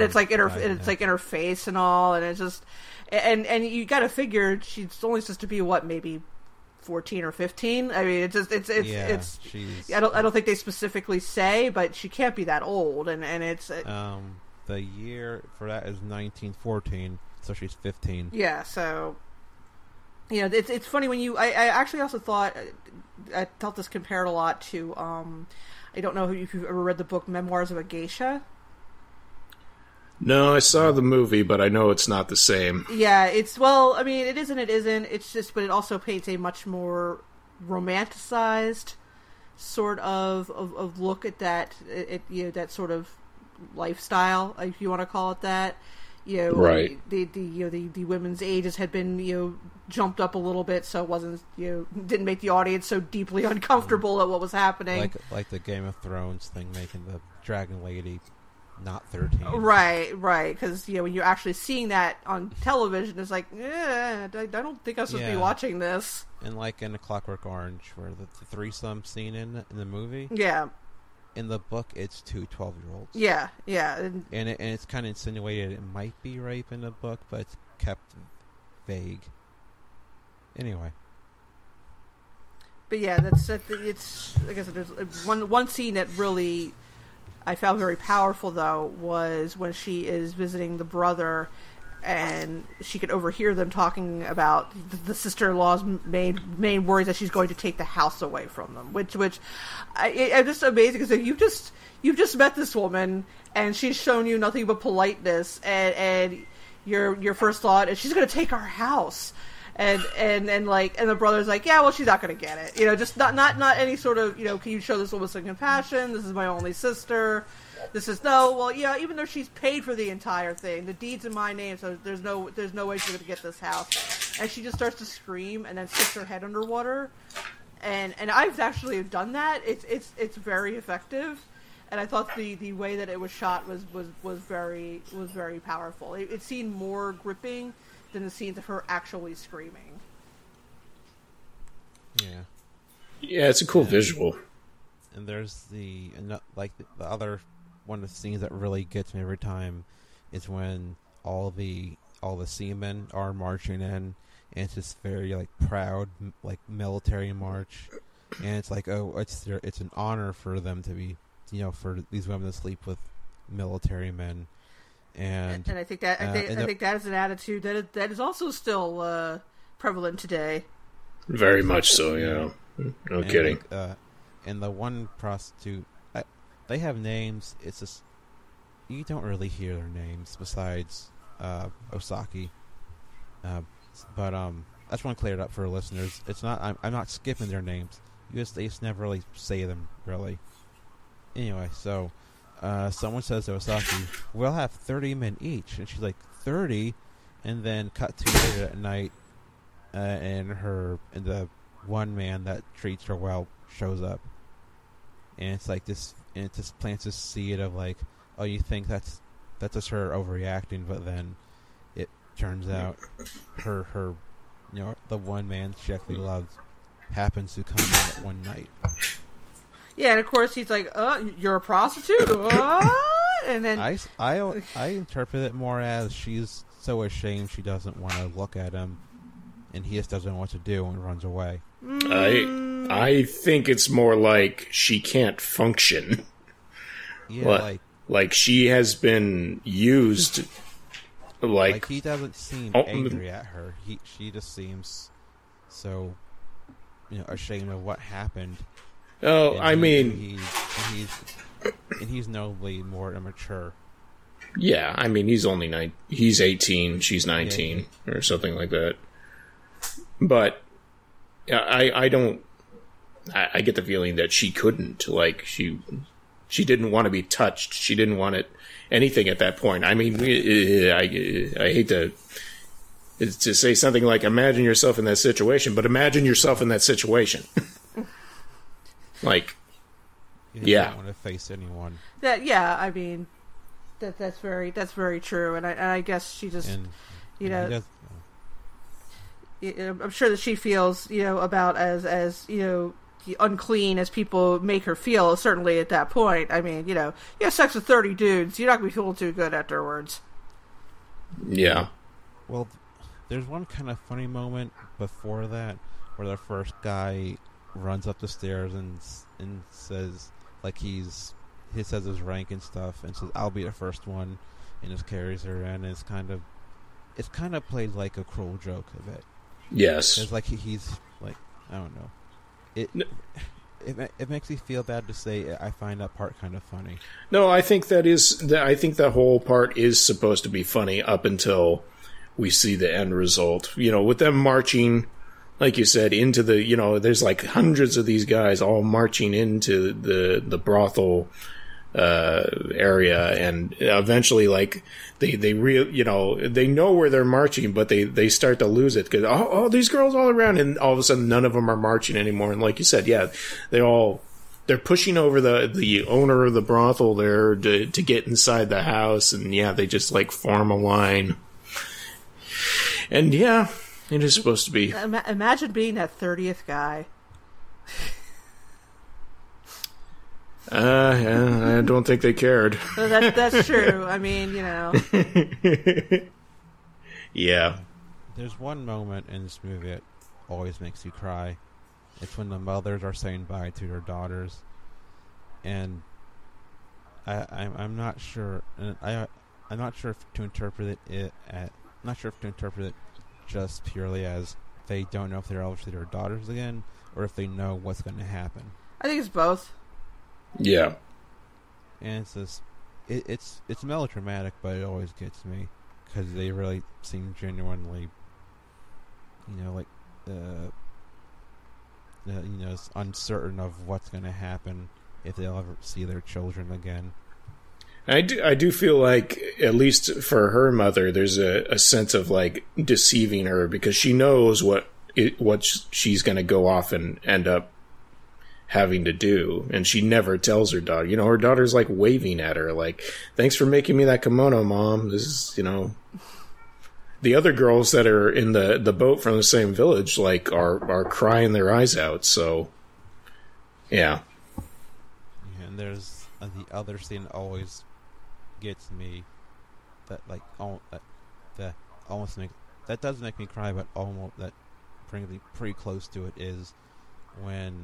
in her face and all, and it's just and you got to figure she's only supposed to be maybe 14 or 15. I mean, it's I don't think they specifically say, but she can't be that old, and it's the year for that is 1914, so she's 15. Yeah, so it's funny when I actually also thought I felt this compared a lot to I don't know if you've ever read the book Memoirs of a Geisha. No, I saw the movie, but I know it's not the same. Yeah, it is and it isn't. It's just, but it also paints a much more romanticized sort of look at that, that sort of lifestyle, if you want to call it that. Right. The women's ages had been jumped up a little bit, so it wasn't didn't make the audience so deeply uncomfortable at what was happening. Like the Game of Thrones thing, making the dragon lady not 13. Right, because when you're actually seeing that on television, it's like, I don't think I'm supposed to be watching this. And like in A Clockwork Orange, where the threesome scene in the movie, in the book, it's two 12-year-olds. Yeah, and it's kind of insinuated it might be rape in the book, but it's kept vague. Anyway. But yeah, it's like I said, there's one scene that really I found very powerful, though, was when she is visiting the brother, and she could overhear them talking about the sister-in-law's main worries that she's going to take the house away from them, which I'm just amazing, because you've just met this woman, and she's shown you nothing but politeness, and your first thought is she's going to take our house. And the brother's like, yeah, well, she's not going to get it. Just not any sort of, can you show this woman some compassion? This is my only sister. This is even though she's paid for the entire thing, the deed's in my name, so there's no way she's going to get this house. And she just starts to scream and then sticks her head underwater. And I've actually done that. It's very effective. And I thought the way that it was shot was very powerful. It seemed more gripping than the scenes of her actually screaming. Yeah, it's a cool visual. And there's the other one of the scenes that really gets me every time is when all the seamen are marching in, and it's this very proud military march, and it's it's an honor for them to be for these women to sleep with military men. And I think that I think that is an attitude that is also still prevalent today. Very much so, yeah. No kidding. And the one prostitute, they have names. It's just you don't really hear their names besides Osaki. But I just want to clear it up for listeners. It's not. I'm not skipping their names. They just never really say them really. Anyway, so. Someone says to Osaki, we'll have 30 men each. And she's like, 30? And then cut to later at night, and the one man that treats her well shows up. and it's like this, and it just plants this seed of like, oh, you think that's just her overreacting, but then it turns out her the one man she actually loves happens to come in at one night. Yeah, and of course he's like, you're a prostitute? And then I interpret it more as she's so ashamed she doesn't want to look at him, and he just doesn't know what to do and runs away. I think it's more like she can't function. Yeah, like she has been used. Like he doesn't seem angry at her. She just seems so, ashamed of what happened. Oh, I mean, he's notably more immature. Yeah, I mean, he's 18, she's 19, or something like that. But I get the feeling that she couldn't, like, she didn't want to be touched. She didn't want anything at that point. I mean, I hate to say something like, imagine yourself in that situation, but imagine yourself in that situation. Like, you don't want to face anyone. I mean, that's very true, and I guess she just, I'm sure that she feels, about as unclean as people make her feel. Certainly at that point, I mean, you have sex with 30 dudes, you're not gonna be feeling too good afterwards. Yeah. Well, there's one kind of funny moment before that where the first guy runs up the stairs and says, like, he says his rank and stuff, and says, "I'll be the first one," and just carries her in. And it's kind of played like a cruel joke a bit. Yes, it's like he's like, I don't know. It makes me feel bad to say I find that part kind of funny. No, I think I think that whole part is supposed to be funny up until we see the end result. With them marching, like you said, into the, there's like hundreds of these guys all marching into the brothel area, and eventually, like, they know where they're marching, but they start to lose it because these girls all around, and all of a sudden none of them are marching anymore. And like you said, yeah, they're pushing over the owner of the brothel there to get inside the house, and yeah, they just like form a line, and yeah. It is supposed to be. Imagine being that 30th guy. Yeah, I don't think they cared. So that's true. I mean, Yeah. There's one moment in this movie that always makes you cry. It's when the mothers are saying bye to their daughters, and I'm not sure. I'm not sure if to interpret it. Just purely as they don't know if they're ever see their daughters again, or if they know what's going to happen. I think it's both. Yeah. And it's just, it's melodramatic, but it always gets me because they really seem genuinely, uncertain of what's going to happen if they'll ever see their children again. I do feel like, at least for her mother, there's a sense of like deceiving her because she knows what she's going to go off and end up having to do, and she never tells her daughter. Her daughter's like waving at her, like, "Thanks for making me that kimono, Mom." This is, the other girls that are in the boat from the same village, like, are crying their eyes out. So, yeah. And there's the other scene always gets me, that like that does make me cry, but almost that brings me pretty close to it is when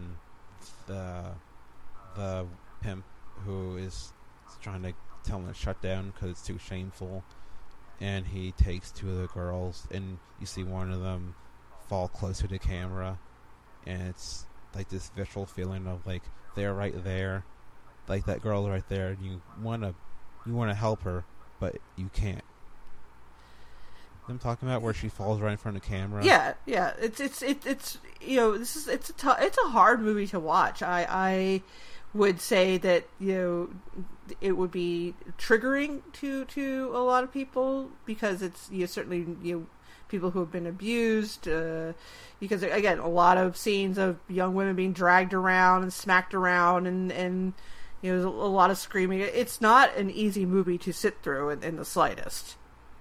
the pimp who is trying to tell him to shut down because it's too shameful, and he takes two of the girls, and you see one of them fall close to the camera, and it's like this visceral feeling of like they're right there, like that girl right there, and you want to help her, but you can't. I'm talking about where she falls right in front of the camera. Yeah. It's it's a hard movie to watch. I would say that it would be triggering to a lot of people because it's certainly people who have been abused, because again, a lot of scenes of young women being dragged around and smacked around, and you know, there's a lot of screaming. It's not an easy movie to sit through in the slightest.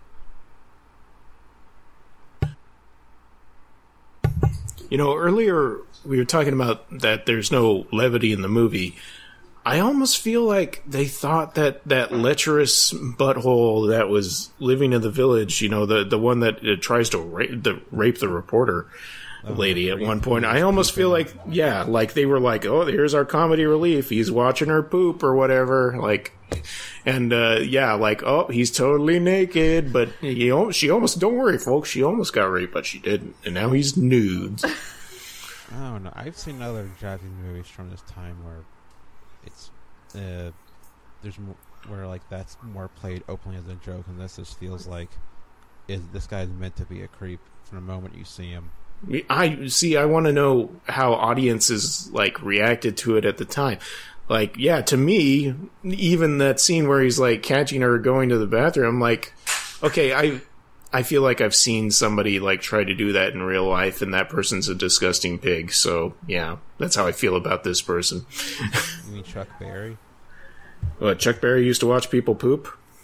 You know, earlier we were talking about that there's no levity in the movie. I almost feel like they thought that lecherous butthole that was living in the village, you know, the one that tries to rape the reporter lady at one point. I almost feel like, yeah, like they were like, oh, here's our comedy relief. He's watching her poop or whatever. Like, and yeah, like, oh, he's totally naked, but she almost, don't worry, folks, she almost got raped, but she didn't. And now he's nudes. I don't know. I've seen other Japanese movies from this time where it's there's more, where like that's more played openly as a joke, and this just feels like this guy's meant to be a creep from the moment you see him. I want to know how audiences like reacted to it at the time. Like, yeah, to me, even that scene where he's like catching her going to the bathroom, I'm like, okay, I feel like I've seen somebody like try to do that in real life, and that person's a disgusting pig. So yeah, that's how I feel about this person. You mean Chuck Berry? What, Chuck Berry used to watch people poop?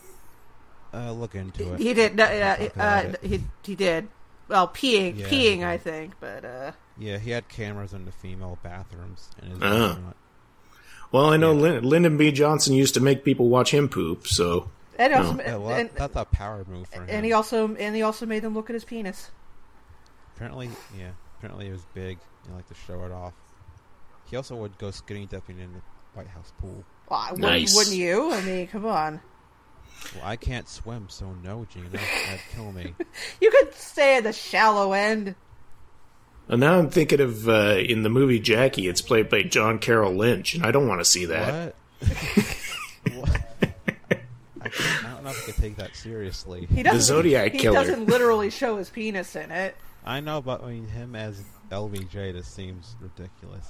Look into it. He did. He did. Well, peeing, I think, but yeah, he had cameras in the female bathrooms in his restaurant. Well, I know Lyndon B. Johnson used to make people watch him poop, so. And also, that's a power move for him. And he also made them look at his penis. Apparently it was big. He liked to show it off. He also would go skinny dipping in the White House pool. Well, nice. Wouldn't you? I mean, come on. Well, I can't swim, so no, Gina. That'd kill me. You could stay at the shallow end. And now I'm thinking of, in the movie Jackie, it's played by John Carroll Lynch, and I don't want to see that. What? I don't know if I could take that seriously. The Zodiac Killer. He doesn't literally show his penis in it. I know, but I mean, him as LBJ just seems ridiculous.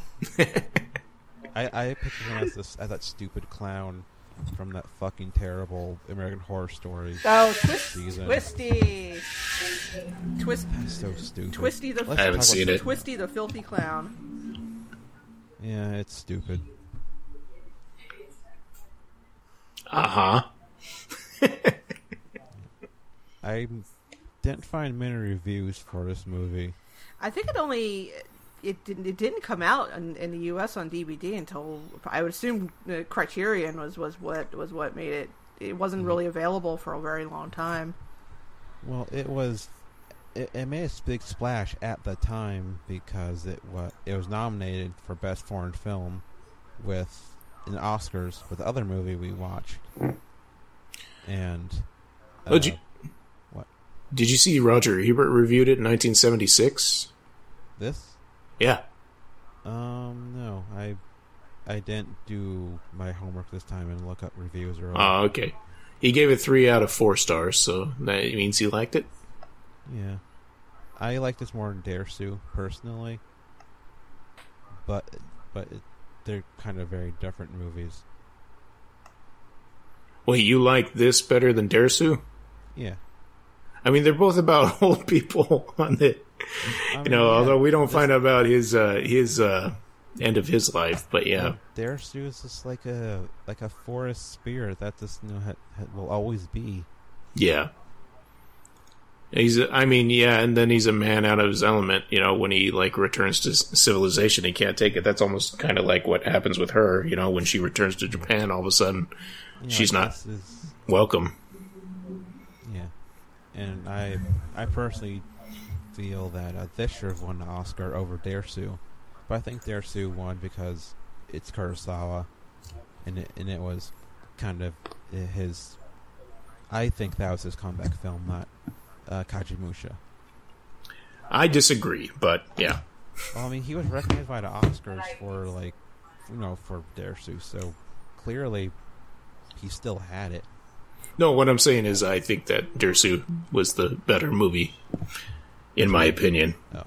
I picture him as that stupid clown from that fucking terrible American Horror Story. Oh, season. Twisty. That's so stupid. Twisty I haven't seen it. Twisty the filthy clown. Yeah, it's stupid. Uh-huh. I didn't find many reviews for this movie. I think it didn't come out in the U.S. on DVD until, I would assume, Criterion was what made it. It wasn't really available for a very long time. Well, it made a big splash at the time because it was nominated for Best Foreign Film in Oscars with the other movie we watched. And what? Did you see Roger Ebert reviewed it in 1976? This? Yeah. No, I didn't do my homework this time and look up reviews or. Oh, okay. He gave it 3 out of 4 stars, so that means he liked it. Yeah, I like this more than Dare Sue personally, but they're kind of very different movies. Wait, you like this better than Dare Sue? Yeah. I mean, they're both about old people on the, although we don't find out about his end of his life, but yeah. Dare Sue is just like a forest spirit that just will always be. Yeah. And then he's a man out of his element, when he like returns to civilization, he can't take it. That's almost kind of like what happens with her, when she returns to Japan, all of a sudden she's not welcome. Yeah. And I personally feel that this should have won the Oscar over Dare Sue. But I think Dare Sue won because it's Kurosawa, and it was kind of his. I think that was his comeback film, not Kajimusha. I disagree, but yeah. Well, I mean, he was recognized by the Oscars for for Dare Sue, so clearly he still had it. No, what I'm saying is I think that Dare Sue was the better movie, in my opinion. Oh.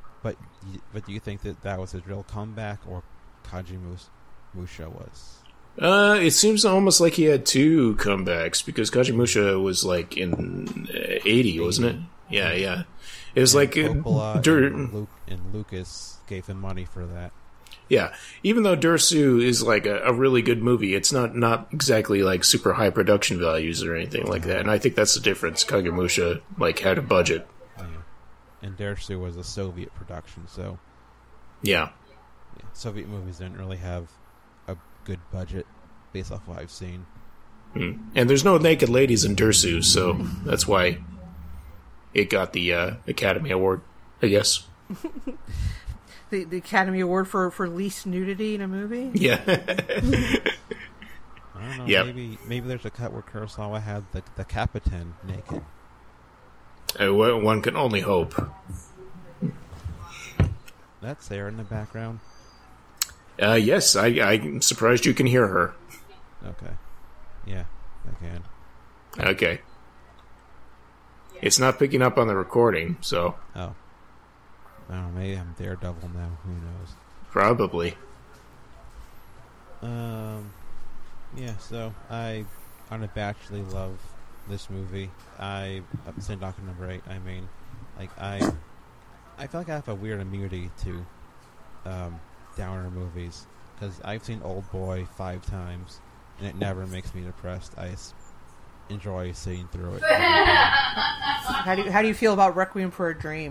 But do you think that was his real comeback, or Kajimusha was? It seems almost like he had two comebacks because Kagemusha was like in 80, wasn't it? Yeah. It was like Coppola and Lucas gave him money for that. Yeah, even though Dersu is like a really good movie, it's not exactly like super high production values or anything like that. And I think that's the difference. Kagemusha like had a budget. Yeah. And Dersu was a Soviet production, so yeah. Soviet movies didn't really have a good budget based off what I've seen. And there's no naked ladies in Dersu, so that's why it got the Academy Award, I guess. the Academy Award for least nudity in a movie? Yeah. I don't know, yep. Maybe there's a cut where Kurosawa had the Capitan naked. One can only hope. That's there in the background. Yes, I'm surprised you can hear her. Okay. Yeah, I can. Okay. It's not picking up on the recording, so... Oh. I don't know, maybe I'm Daredevil now. Who knows? Probably. Yeah, so I unabashedly love this movie. Sandaka number 8, I mean. Like, I feel like I have a weird immunity to downer movies. Because I've seen Old Boy 5 times, and it never makes me depressed. I enjoy sitting through it. How do you feel about Requiem for a Dream?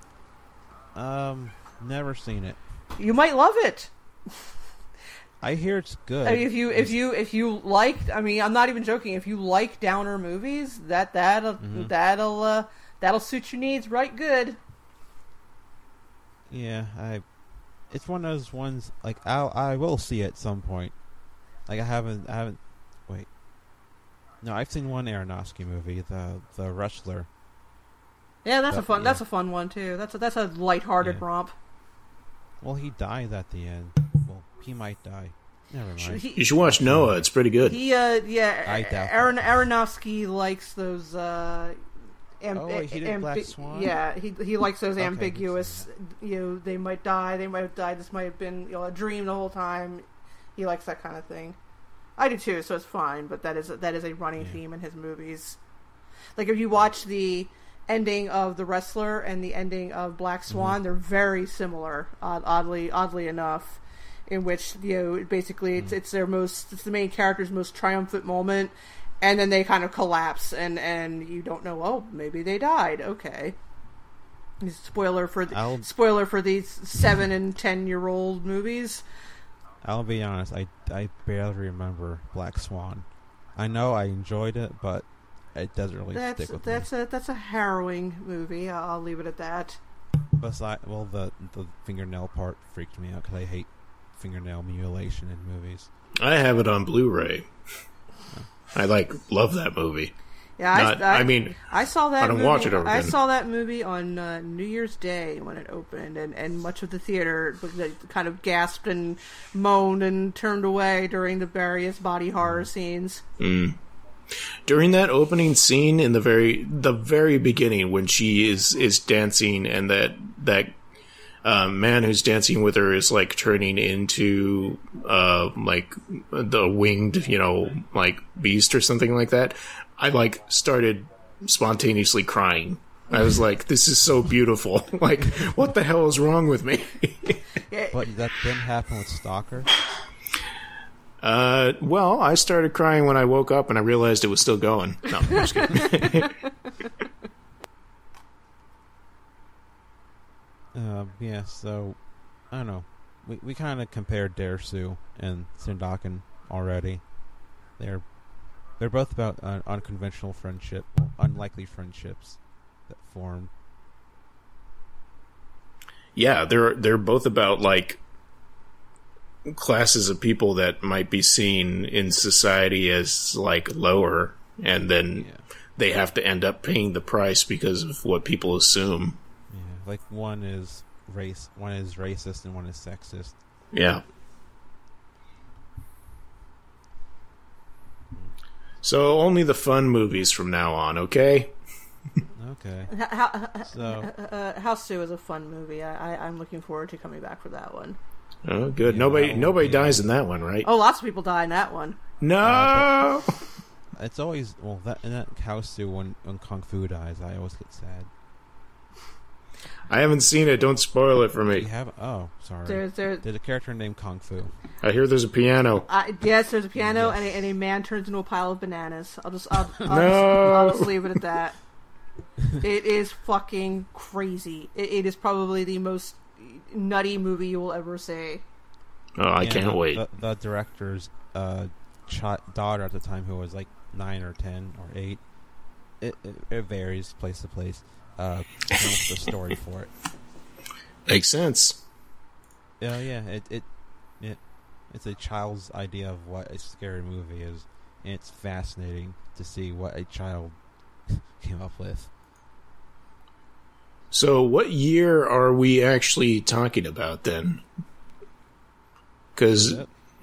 Never seen it. You might love it. I hear it's good. I mean, if you liked, I mean, I'm not even joking. If you like downer movies, that'll suit your needs right good. Yeah, it's one of those ones like I will see it at some point. Like I haven't. Wait, no, I've seen one Aronofsky movie, the Wrestler. Yeah, that's a fun one too. That's a lighthearted romp. Well, he dies at the end. Well, he might die. Never mind. You should watch Noah. It's pretty good. Aronofsky likes those. He did Black Swan? Yeah, he likes those ambiguous. They might die. They might have died. This might have been a dream the whole time. He likes that kind of thing. I do too, so it's fine. But that is a running theme in his movies. Like if you watch the ending of The Wrestler and the ending of Black Swan, they're very similar. Oddly enough, in which basically it's the main character's most triumphant moment. And then they kind of collapse, and you don't know. Oh, maybe they died. Okay. Spoiler for these 7 and 10-year-old movies. I'll be honest. I barely remember Black Swan. I know I enjoyed it, but it doesn't really stick with me. That's a harrowing movie. I'll leave it at that. Besides, the fingernail part freaked me out because I hate fingernail mutilation in movies. I have it on Blu-ray. I love that movie. Yeah, I saw that. I don't watch it over again. I saw that movie on New Year's Day when it opened, and much of the theater kind of gasped and moaned and turned away during the various body horror scenes. During that opening scene in the very beginning, when she is dancing, and that man who's dancing with her is turning into the winged beast or something like that, I started spontaneously crying. I was like, this is so beautiful. What the hell is wrong with me? But that didn't happen with Stalker? Well, I started crying when I woke up and I realized it was still going. No, I'm just kidding. Yeah, so I don't know. We kind of compared Dersu and Sindakan already. They're both about unconventional friendship, unlikely friendships that form. Yeah, they're both about classes of people that might be seen in society as lower, and then they have to end up paying the price because of what people assume. Yeah, one is racist and one is sexist. Yeah. So only the fun movies from now on, okay? Okay. House 2 is a fun movie. I'm looking forward to coming back for that one. Oh, good. Yeah, nobody dies in that one, right? Oh, lots of people die in that one. No. It's always that in that house too. When Kung Fu dies, I always get sad. I haven't seen it. Don't spoil it for me. You have? Oh, sorry. There's a character named Kung Fu. I hear there's a piano. Yes, there's a piano, Yes. and a man turns into a pile of bananas. I'll just leave it at that. It is fucking crazy. It is probably the most nutty movie you will ever see. Oh, I can't wait. The director's daughter at the time, who was like 9 or 10 or 8, it varies place to place. Came up with the story for it. Makes sense. Yeah. It's a child's idea of what a scary movie is, and it's fascinating to see what a child came up with. So, what year are we actually talking about then? Because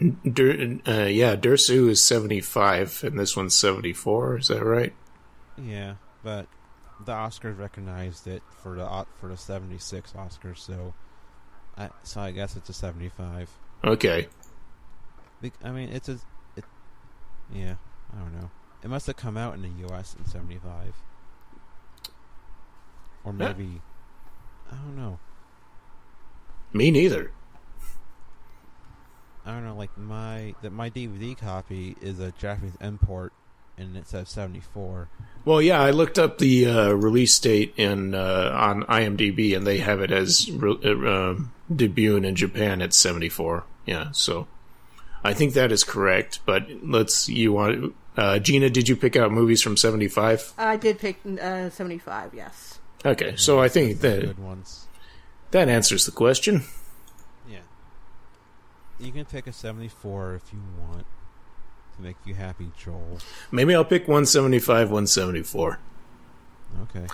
Dersu is 75, and this one's 74. Is that right? Yeah, but the Oscars recognized it for the 76 Oscars, so I guess it's a 75. Okay. I mean, I don't know. It must have come out in the U.S. in 75. Or maybe, I don't know. Me neither. I don't know, like my DVD copy is a Japanese import, and it says 74. Well, yeah, I looked up the release date on IMDb, and they have it as debuting in Japan at 74. Yeah, so I think that is correct. But Gina, did you pick out movies from 75? I did pick 75. Yes. Okay, so I think good ones. That answers the question. Yeah, you can pick a 74 if you want to make you happy, Joel. Maybe I'll pick 175, 174. Okay.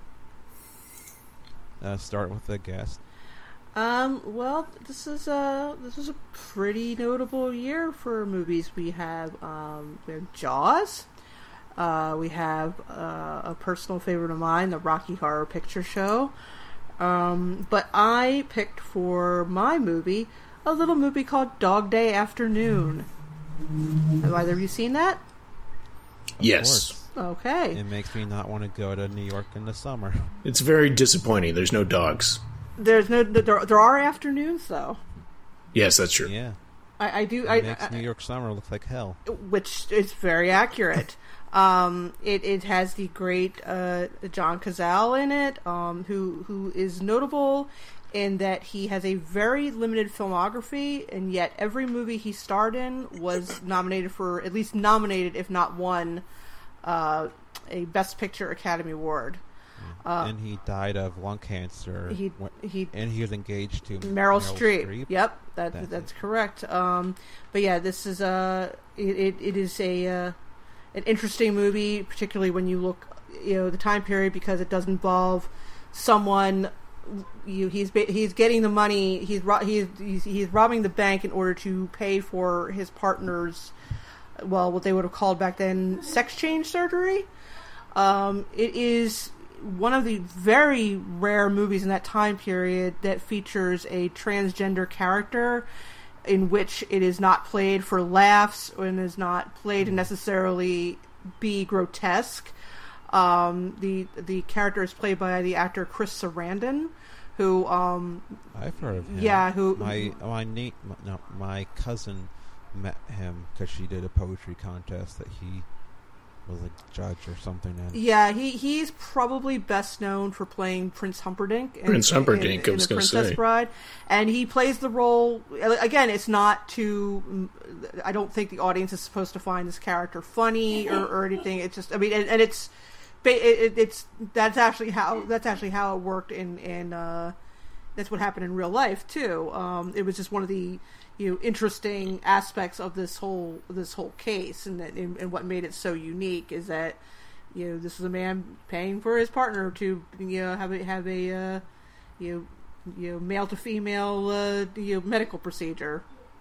Start with the guest. Well, this is a pretty notable year for movies. We have Jaws. We have a personal favorite of mine, the Rocky Horror Picture Show. But I picked for my movie a little movie called Dog Day Afternoon. Have either of you seen that? Yes. Okay. It makes me not want to go to New York in the summer. It's very disappointing. There's no dogs. There are afternoons though. Yes, that's true. Yeah. I do. It makes New York summer look like hell. Which is very accurate. It has the great John Cazale in it, who is notable in that he has a very limited filmography, and yet every movie he starred in was nominated, if not won, a Best Picture Academy Award. And he died of lung cancer. And he was engaged to Meryl Streep. Yep, that's correct. But yeah, this is it is an interesting movie, particularly when you look, the time period, because it does involve someone. He's getting the money. He's robbing the bank in order to pay for his partner's, what they would have called back then, sex change surgery. It is one of the very rare movies in that time period that features a transgender character, in which it is not played for laughs and is not played to necessarily be grotesque. The character is played by the actor Chris Sarandon, who I've heard of him. Yeah, my cousin met him because she did a poetry contest that he was a judge or something in. Yeah, he's probably best known for playing Prince Humperdinck in The Princess Bride, and he plays the role. Again, it's not too. I don't think the audience is supposed to find this character funny or anything. It's just, that's actually how it worked in that's what happened in real life too. It was just one of the interesting aspects of this whole case, and what made it so unique is that this is a man paying for his partner to have a male to female medical procedure.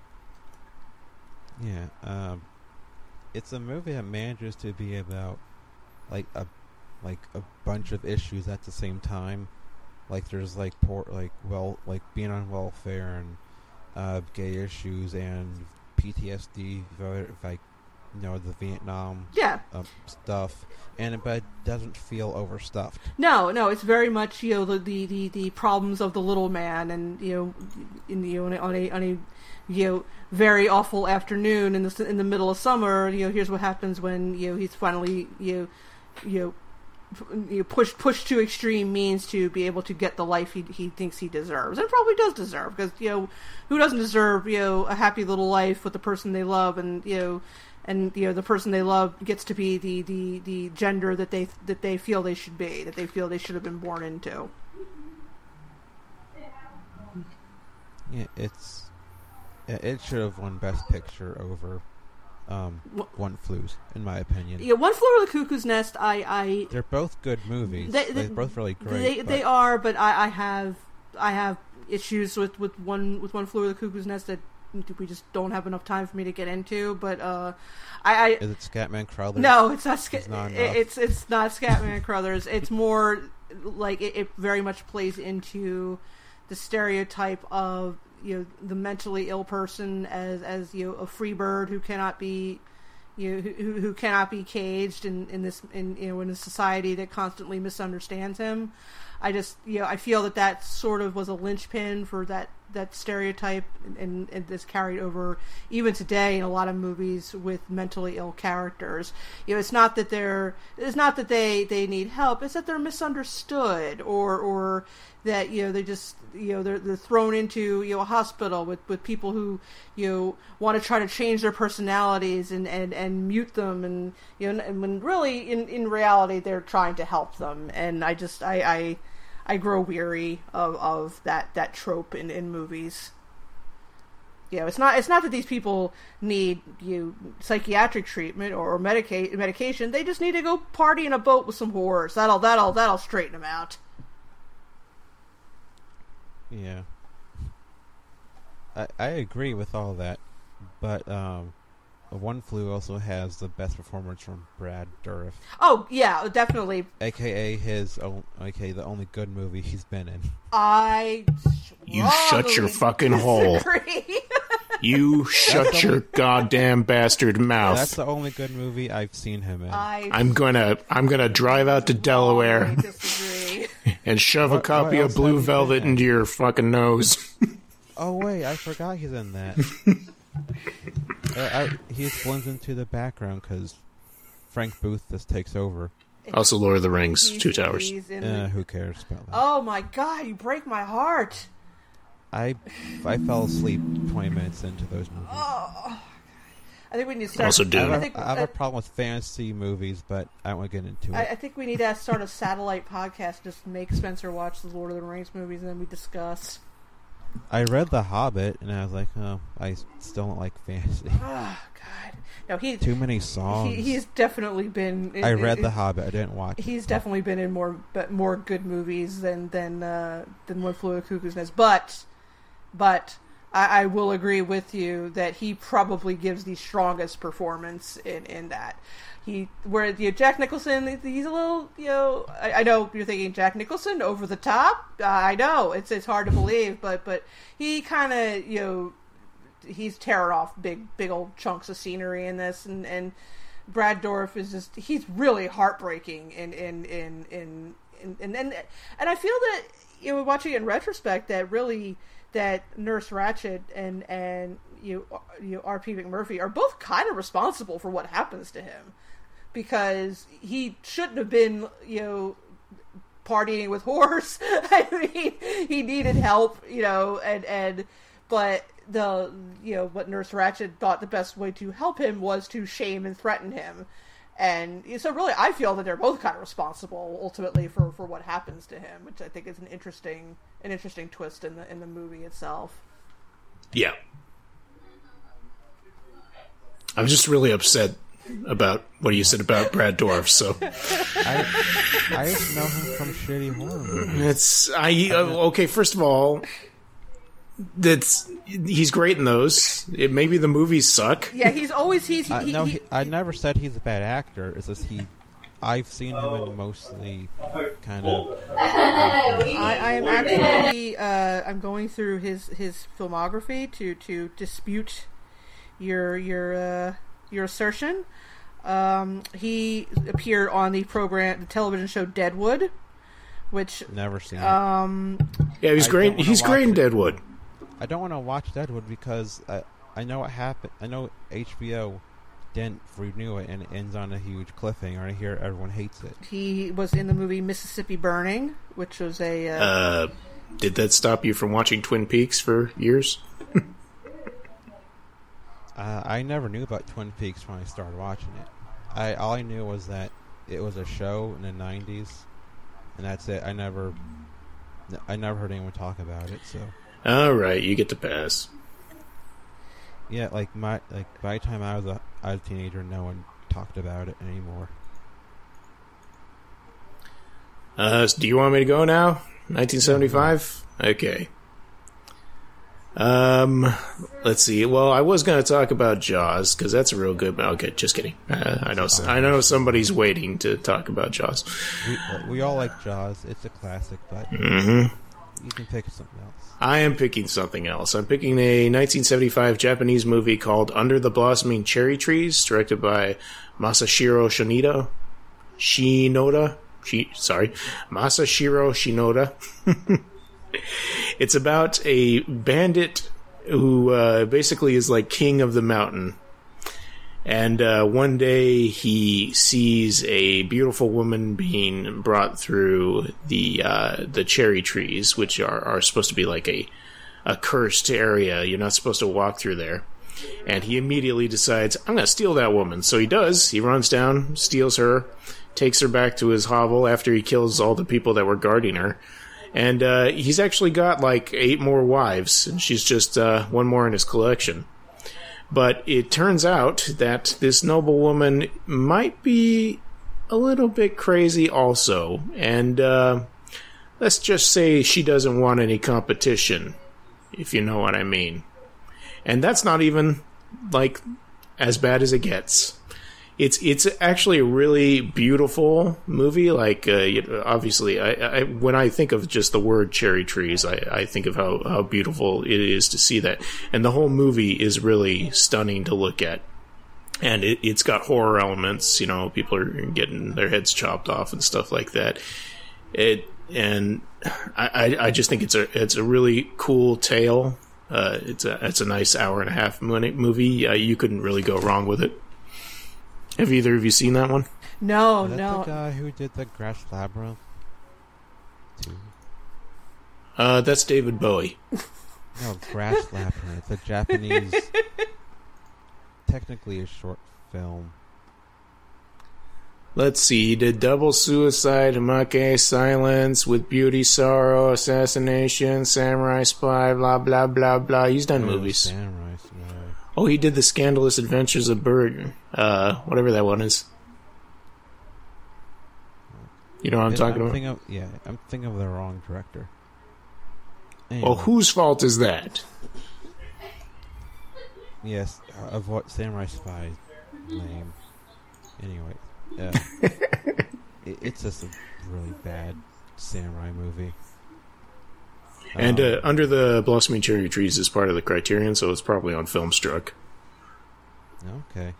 Yeah, it's a movie that manages to be about a bunch of issues at the same time. Like there's being on welfare and gay issues and PTSD, like the Vietnam stuff, but it doesn't feel overstuffed. No, it's very much the problems of the little man, and on a very awful afternoon in the middle of summer. Here's what happens when he's finally pushed to extreme means to be able to get the life he thinks he deserves, and probably does deserve, because who doesn't deserve a happy little life with the person they love, and the person they love gets to be the gender that they feel they should be, that they feel they should have been born into. Yeah, it should have won Best Picture over One Flew, in my opinion. Yeah, One Flew Over the Cuckoo's Nest. They're both good movies. They're both really great. They are, but I have issues with One Flew Over the Cuckoo's Nest that we just don't have enough time for me to get into. But is it Scatman Crothers? No, it's not. It's not Scatman Crothers. It's more like it very much plays into the stereotype of the mentally ill person as a free bird who cannot be who cannot be caged in a society that constantly misunderstands him. I feel that sort of was a linchpin for that stereotype, and this carried over even today in a lot of movies with mentally ill characters. It's not that they need help, it's that they're misunderstood, or that they just they're thrown into a hospital with people who want to try to change their personalities and mute them, and and when really in reality they're trying to help them. And I grow weary of that trope in movies. It's not that these people need psychiatric treatment or medication. They just need to go party in a boat with some whores. That'll straighten them out. Yeah, I agree with all that, but One Flew also has the best performance from Brad Dourif. Oh yeah, definitely. AKA the only good movie he's been in. You shut your fucking hole. You shut your goddamn bastard mouth. That's the only good movie I've seen him in. I'm gonna drive out to Delaware and shove a copy of Blue Velvet into your fucking nose. Oh wait, I forgot he's in that. He blends into the background because Frank Booth just takes over. Also, Lord of the Rings, Two Towers. Who cares about that? Oh my god, you break my heart. I fell asleep 20 minutes into those movies. Oh, I think we need to start. Also, Dune. I have a problem with fantasy movies, but I don't want to get into it. I think we need to start a satellite podcast. Just make Spencer watch the Lord of the Rings movies, and then we discuss. I read The Hobbit, and I was like, oh, I still don't like fantasy. Oh, God. No, too many songs. He's definitely been... I read The Hobbit. I didn't watch it. He's definitely been in more good movies than One Flew Over the Cuckoo's Nest. But I will agree with you that he probably gives the strongest performance in that. Jack Nicholson, he's a little, I know you're thinking Jack Nicholson over the top. I know it's hard to believe, but he kind of, he's tearing off big old chunks of scenery in this, and Brad Dourif is he's really heartbreaking and I feel that watching it in retrospect that Nurse Ratched and R.P. McMurphy are both kind of responsible for what happens to him, because he shouldn't have been partying with whores. I mean, he needed help, but what Nurse Ratched thought the best way to help him was to shame and threaten him. And so really, I feel that they're both kind of responsible ultimately for what happens to him, which I think is an interesting twist in the movie itself. Yeah. I'm just really upset about what you said about Brad Dourif, so... I just know him from shitty horror movies. Okay, first of all, he's great in those. Maybe the movies suck. Yeah, I never said he's a bad actor. It's just I've seen him in mostly kind of. I am actually I'm going through his filmography to dispute your assertion. He appeared on the television show Deadwood, which never seen it. Yeah, he's great. He's great in Deadwood. I don't want to watch Deadwood because I know what happened. I know HBO didn't renew it, and it ends on a huge cliffhanger. I hear everyone hates it. He was in the movie Mississippi Burning, which was a. Did that stop you from watching Twin Peaks for years? I never knew about Twin Peaks when I started watching it. All I knew was that it was a show in the 90s, and that's it. I never heard anyone talk about it. So. All right, you get to pass. Yeah, by the time I was a teenager, no one talked about it anymore. Do you want me to go now? 1975? Okay. Let's see. Well, I was going to talk about Jaws because that's a real good. Okay, just kidding. I know somebody's waiting to talk about Jaws. We all like Jaws. It's a classic, but you can pick something else. I am picking something else. I'm picking a 1975 Japanese movie called Under the Blossoming Cherry Trees, directed by Masashiro Shinoda. Masashiro Shinoda. It's about a bandit who basically is like king of the mountain. And one day he sees a beautiful woman being brought through the cherry trees, which are supposed to be like a cursed area. You're not supposed to walk through there. And he immediately decides, I'm going to steal that woman. So he does. He runs down, steals her, takes her back to his hovel after he kills all the people that were guarding her. And he's actually got like 8 more wives, and she's just one more in his collection. But it turns out that this noblewoman might be a little bit crazy also. And let's just say she doesn't want any competition, if you know what I mean. And that's not even, like, as bad as it gets. It's actually a really beautiful movie. Like, obviously, I when I think of just the word cherry trees, I think of how beautiful it is to see that. And the whole movie is really stunning to look at. And it's got horror elements, you know, people are getting their heads chopped off and stuff like that. I just think it's a really cool tale. It's a nice hour-and-a-half movie. You couldn't really go wrong with it. Have either of you seen that one? No, Is that no. the guy who did the Grass Labyrinth? That's David Bowie. No, Grass Labyrinth. It's a Japanese, technically a short film. Let's see. He did Double Suicide, Hamake, Silence, With Beauty, Sorrow, Assassination, Samurai Spy, blah, blah, blah, blah. He's done movies. Samurai Spy. Oh, he did The Scandalous Adventures of Bert, whatever that one is. You know what I'm talking about? I'm thinking of the wrong director. Anyway. Well, whose fault is that? Yes, of what Samurai Spy name. Anyway, it's just a really bad samurai movie. And Under the Blossoming Cherry Trees is part of the Criterion, so it's probably on Filmstruck. Okay.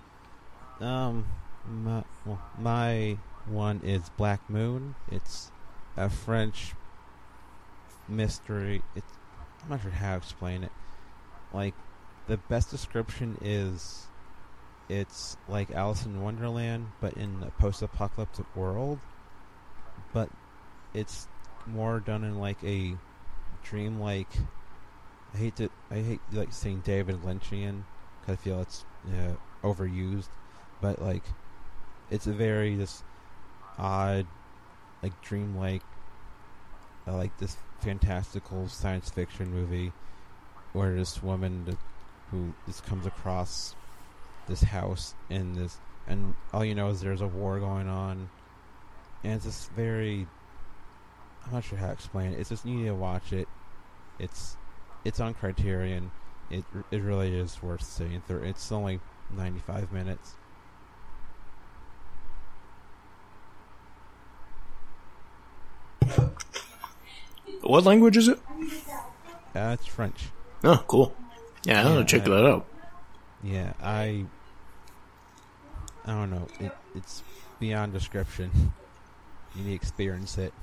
My one is Black Moon. It's a French mystery. I'm not sure how to explain it. Like, the best description is it's like Alice in Wonderland, but in a post-apocalyptic world. But it's more done in like a dream-like. I hate like saying David Lynchian because I feel it's overused, but like it's a very just odd, like dream-like, like this fantastical science fiction movie where this woman who just comes across this house and all you know is there's a war going on, and it's just very. I'm not sure how to explain it. It's just you need to watch it. It's on Criterion. It really is worth seeing through. It's only 95 minutes. What language is it? It's French. Oh, cool. Yeah, I'm gonna check that out. Yeah, I don't know. It's beyond description. You need to experience it.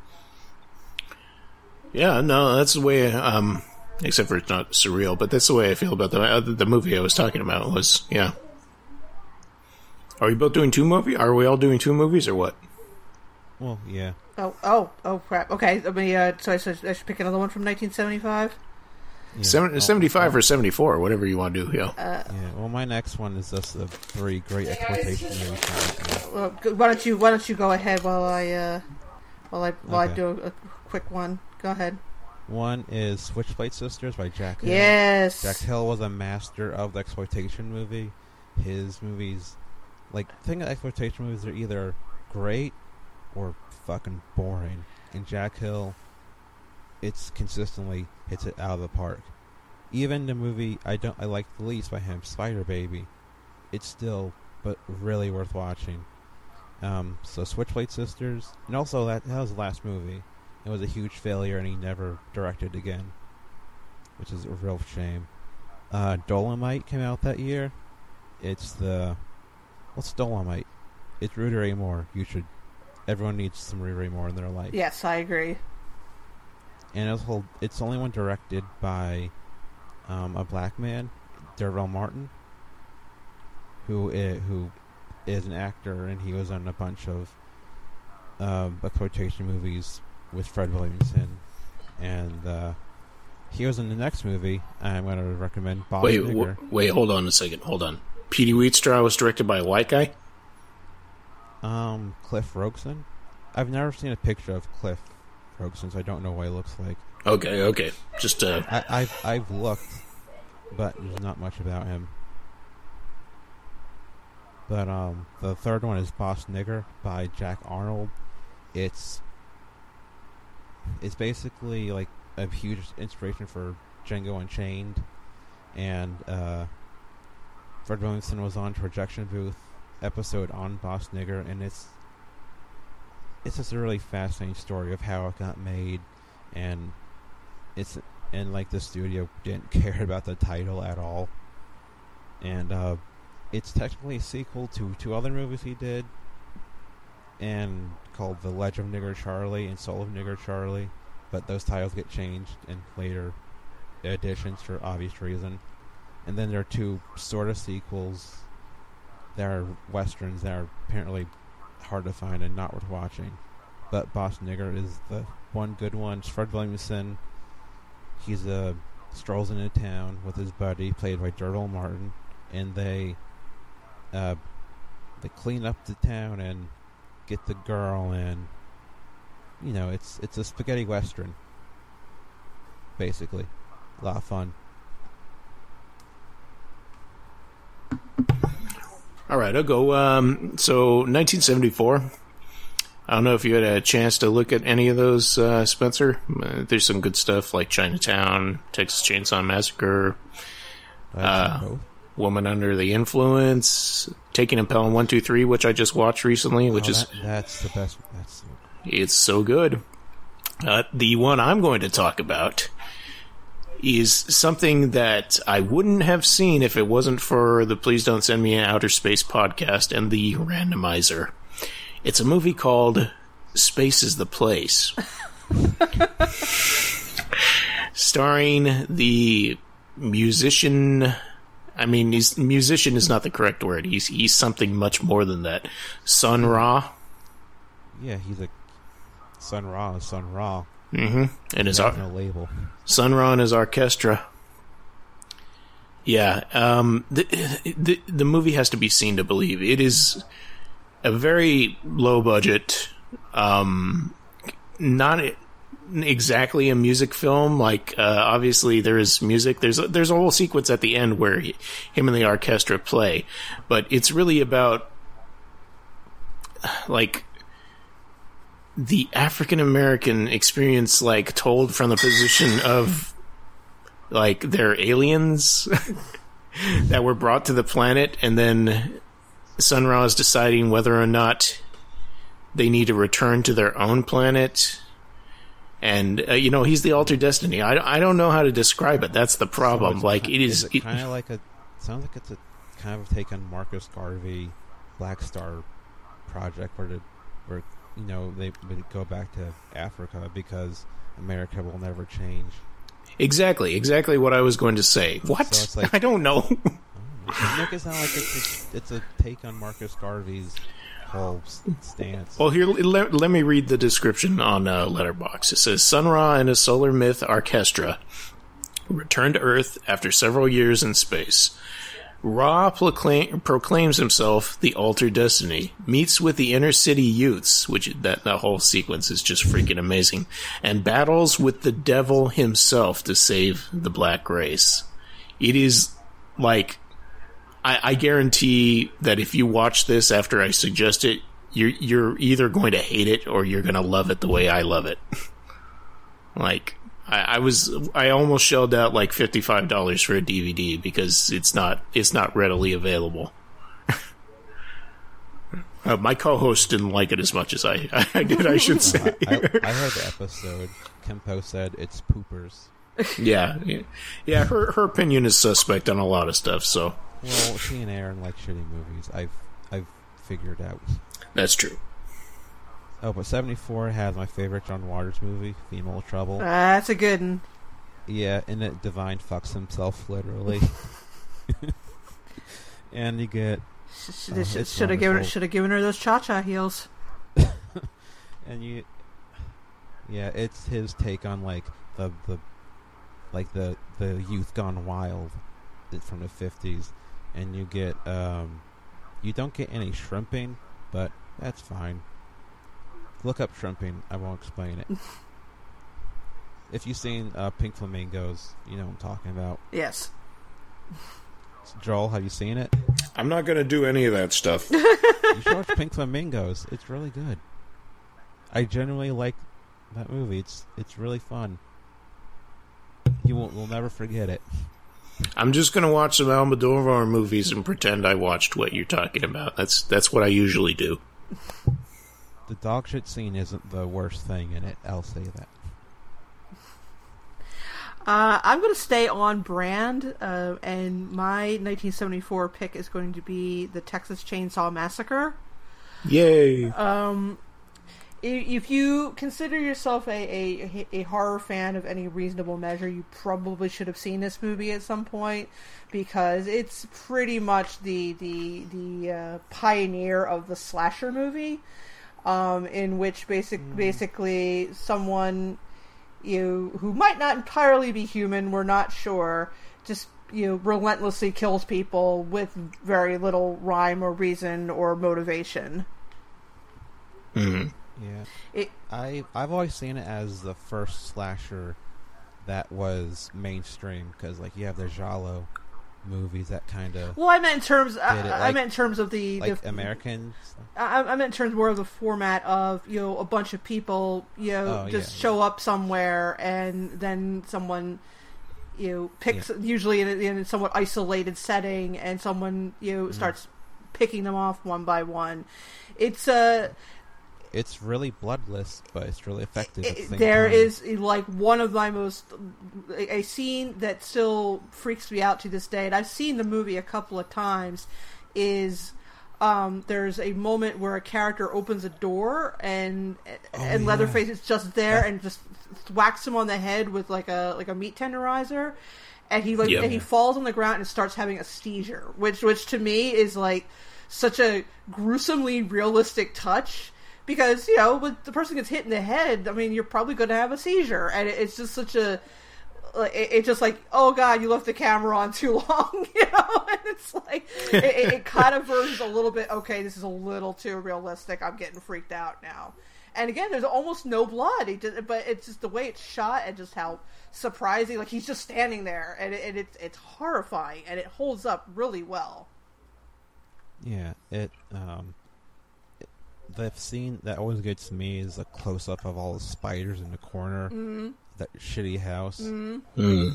Yeah, no, that's the way. Except for it's not surreal, but that's the way I feel about the movie I was talking about. Was yeah. Are we both doing two movies? Are we all doing two movies or what? Well, yeah. Oh, crap. Okay, so I should pick another one from 1975? Yeah. 75 or 74, whatever you want to do, yeah. Well, my next one is just the three great exploitation movies. Well, why don't you go ahead while I do a quick one. Go ahead. One is Switchblade Sisters by Jack Hill. Yes! Jack Hill was a master of the exploitation movie. His movies... the thing with exploitation movies, are either great or fucking boring. And Jack Hill, it's consistently hits it out of the park. Even the movie I like the least by him, Spider Baby, it's still but really worth watching. So Switchblade Sisters, and also that was the last movie. It was a huge failure, and he never directed again, which is a real shame. Dolomite came out that year. It's what's Dolomite? It's Rudy Ray Moore. Everyone needs some Rudy Ray Moore in their life. Yes, I agree. And it's the only one directed by a black man, Darrell Martin, who is an actor, and he was on a bunch of exploitation movies with Fred Williamson, and he was in the next movie. I'm going to recommend Boss Nigger. Wait, hold on a second. Hold on. Petey Wheatstraw was directed by a white guy? Cliff Robeson. I've never seen a picture of Cliff Robeson, so I don't know what he looks like. Okay. Just I've looked, but there's not much about him. But the third one is Boss Nigger by Jack Arnold. It's basically like a huge inspiration for Django Unchained, and Fred Williamson was on Projection Booth episode on Boss Nigger, and it's just a really fascinating story of how it got made, and the studio didn't care about the title at all, and it's technically a sequel to two other movies he did, and called The Legend of Nigger Charlie and Soul of Nigger Charlie, but those titles get changed in later editions for obvious reason. And then there are two sort of sequels that are westerns that are apparently hard to find and not worth watching. But Boss Nigger is the one good one. It's Fred Williamson. He's strolls into town with his buddy, played by Darrell Martin, and they clean up the town and get the girl, and it's a spaghetti western, basically. A lot of fun. All right, I'll go. So 1974. I don't know if you had a chance to look at any of those, Spencer. There's some good stuff like Chinatown, Texas Chainsaw Massacre, Woman Under the Influence, Taking a Pelham 1, 2, 3, which I just watched recently, that's the best. It's so good. The one I'm going to talk about is something that I wouldn't have seen if it wasn't for the Please Don't Send Me an Outer Space podcast and the Randomizer. It's a movie called Space is the Place. Starring the musician... musician is not the correct word. He's something much more than that. Sun Ra. Yeah, he's a... Sun Ra is Sun Ra. Mm-hmm. And his no label. Sun Ra and his orchestra. Yeah. The movie has to be seen to believe. It is a very low budget, not exactly a music film. Obviously there is music. There's a whole sequence at the end where him and the orchestra play, but it's really about the African American experience, told from the position of they're aliens that were brought to the planet, and then Sun Ra is deciding whether or not they need to return to their own planet, And he's the Altered Destiny. I don't know how to describe it. That's the problem. So it is kind of like sounds like it's a kind of a take on Marcus Garvey, Black Star project, where they would go back to Africa because America will never change. Exactly what I was going to say. What? So it's like, I don't know. Make it sound like it's a take on Marcus Garvey's whole stance. Well, here, let me read the description on Letterboxd. It says, Sun Ra and his Solar Myth Orchestra return to Earth after several years in space. Ra proclaims himself the Altered Destiny, meets with the inner city youths, which that whole sequence is just freaking amazing, and battles with the devil himself to save the black race. It is like, I guarantee that if you watch this after I suggest it, you're either going to hate it or you're going to love it the way I love it. Like, I almost shelled out like $55 for a DVD because it's not readily available. My co-host didn't like it as much as I did, I should say. I heard the episode. Kempo said it's poopers. Yeah. Her opinion is suspect on a lot of stuff. So, well, she and Aaron like shitty movies. I've figured out. That's true. Oh, but 74 has my favorite John Waters movie, Female Trouble. That's a good one. Yeah, and it Divine fucks himself, literally. And you get... Should have given her those cha-cha heels. And you... Yeah, it's his take on, like, the youth gone wild from the 50s. And you get... you don't get any shrimping, but that's fine. Look up shrimping. I won't explain it. If you've seen Pink Flamingos, you know what I'm talking about. Yes. Joel, have you seen it? I'm not going to do any of that stuff. You should watch Pink Flamingos. It's really good. I genuinely like that movie. It's really fun. We'll never forget it. I'm just going to watch some Almodovar movies and pretend I watched what you're talking about. That's what I usually do. The dog shit scene isn't the worst thing in it. I'll say that. I'm going to stay on brand, and my 1974 pick is going to be the Texas Chainsaw Massacre. Yay! If you consider yourself a horror fan of any reasonable measure, you probably should have seen this movie at some point, because it's pretty much the pioneer of the slasher movie. In which basically someone who might not entirely be human, we're not sure, just relentlessly kills people with very little rhyme or reason or motivation. Mm-hmm. Yeah, I've always seen it as the first slasher that was mainstream, because like you have the Giallo movies that kind of... Well, I meant in terms. I meant in terms of the Americans. I meant in terms more of the format of a bunch of people show up somewhere, and then someone picks, usually in a somewhat isolated setting, and someone starts picking them off one by one. It's really bloodless, but it's really effective. There is like one of my a scene that still freaks me out to this day, and I've seen the movie a couple of times, is there's a moment where a character opens a door and Leatherface is just there and just whacks him on the head with like a meat tenderizer, and he falls on the ground and starts having a seizure, which to me is like such a gruesomely realistic touch. Because, when the person gets hit in the head, I mean, you're probably going to have a seizure. And it's just such a... It's just like, oh, God, you left the camera on too long, And it's like, it kind of verges a little bit, okay, this is a little too realistic. I'm getting freaked out now. And again, there's almost no blood. But it's just the way it's shot and just how surprising. Like, he's just standing there. And it's horrifying. And it holds up really well. Yeah, the scene that always gets me is a close-up of all the spiders in the corner. Mm-hmm. That shitty house. Mm-hmm.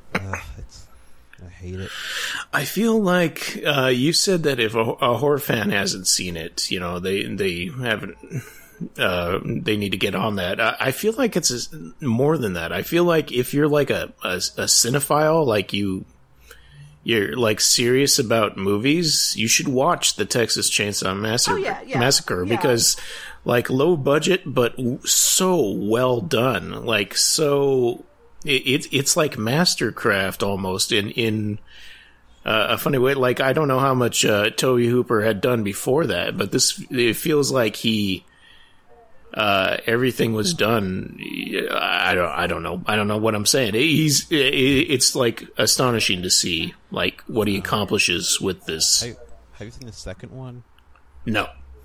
I hate it. I feel like you said that if a horror fan hasn't seen it, they haven't they need to get on that. I feel like it's more than that. I feel like if you're like a cinephile, like you're like serious about movies, you should watch the Texas Chainsaw Massacre because like low budget but so well done. Like so it's like mastercraft almost in a funny way. Like I don't know how much Tobe Hooper had done before that, but it feels like everything was done. I don't know what I'm saying. It's like astonishing to see like what he accomplishes with this. Have you seen the second one? No.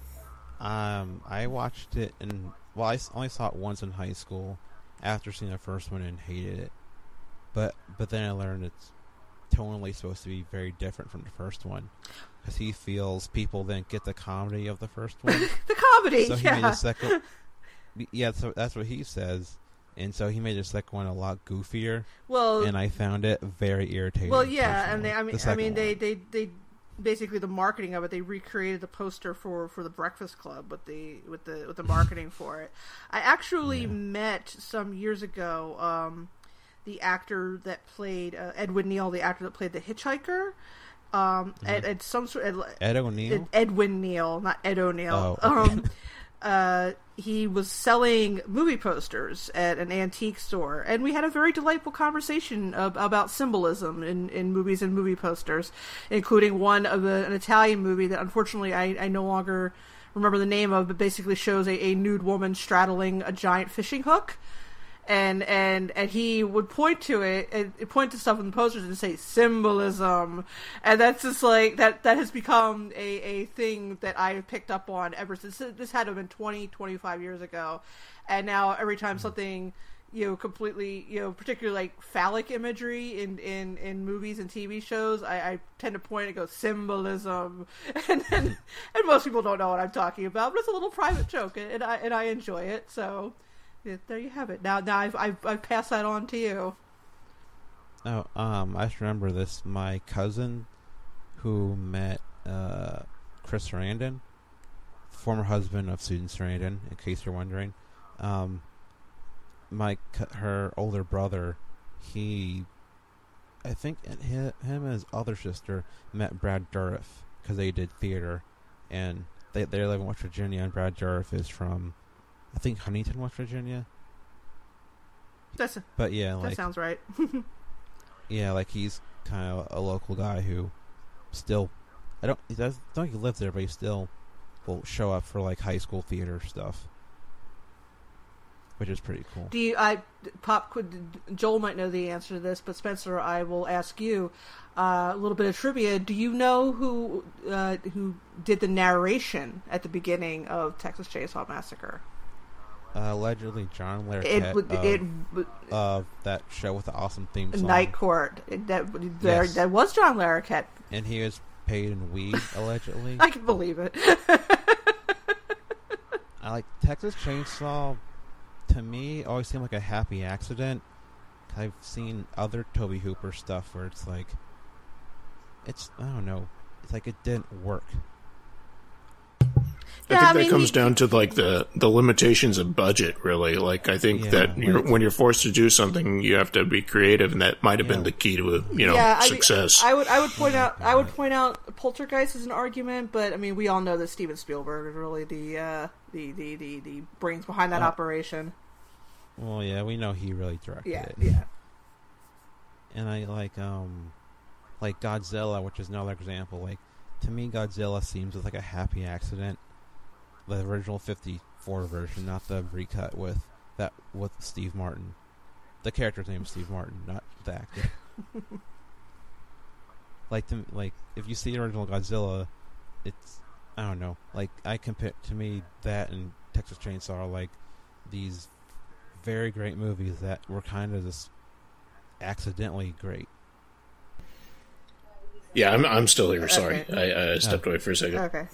I watched it I only saw it once in high school after seeing the first one and hated it. But then I learned it's tonally supposed to be very different from the first one. Because he feels people didn't get the comedy of the first one. The comedy, so he made the second. Yeah, so that's what he says, and so he made the second one a lot goofier. Well, and I found it very irritating. Well, yeah, and they basically the marketing of it. They recreated the poster for the Breakfast Club with the marketing for it. I actually met some years ago the actor that played Edwin Neal, the actor that played the Hitchhiker. At some sort Ed O'Neill? Edwin Neal, not Ed O'Neill. Oh, okay. He was selling movie posters at an antique store, and we had a very delightful conversation about symbolism in movies and movie posters, including one of an Italian movie that unfortunately I no longer remember the name of, but basically shows a nude woman straddling a giant fishing hook. And he would point to it and point to stuff in the posters and say symbolism, and that's just like that has become a thing that I picked up on ever since. This had to have been 25 years ago, and now every time something completely particularly like phallic imagery in movies and TV shows, I tend to point and go symbolism, and most people don't know what I'm talking about, but it's a little private joke, and I enjoy it. So. There you have it. Now I've passed that on to you. Oh, I just remember this. My cousin, who met Chris Sarandon, former husband of Susan Sarandon, in case you're wondering. Her older brother, I think him and his other sister met Brad Dourif because they did theater, and they live in West Virginia, and Brad Dourif is from, I think, Huntington, West Virginia. That sounds right. Yeah, like he's kind of a local guy who still, I don't think he lives there, but he still will show up for like high school theater stuff, which is pretty cool. Joel might know the answer to this, but Spencer, I will ask you a little bit of trivia. Do you know who did the narration at the beginning of Texas Chainsaw Massacre? Allegedly John Larroquette of that show with the awesome theme song. Night Court. That was John Larroquette. And he was paid in weed, allegedly. I can believe it. I like Texas Chainsaw, to me, always seemed like a happy accident. I've seen other Tobe Hooper stuff where it's like, I don't know, it's like it didn't work. I think that comes down to like the limitations of budget, really. Like I think that when you're forced to do something, you have to be creative, and that might have been the key to success. I would point out Poltergeist as an argument, but I mean we all know that Steven Spielberg is really the brains behind that operation. Well, yeah, we know he really directed it. Yeah. And I like Godzilla, which is another example. Like to me, Godzilla seems like a happy accident. The original 54 version, not the recut with Steve Martin. The character's name is Steve Martin, not the actor. If you see the original Godzilla, it's, I don't know. Like to me that and Texas Chainsaw are like these very great movies that were kind of just accidentally great. Yeah, I'm still here. Sorry, I stepped away for a second. Okay.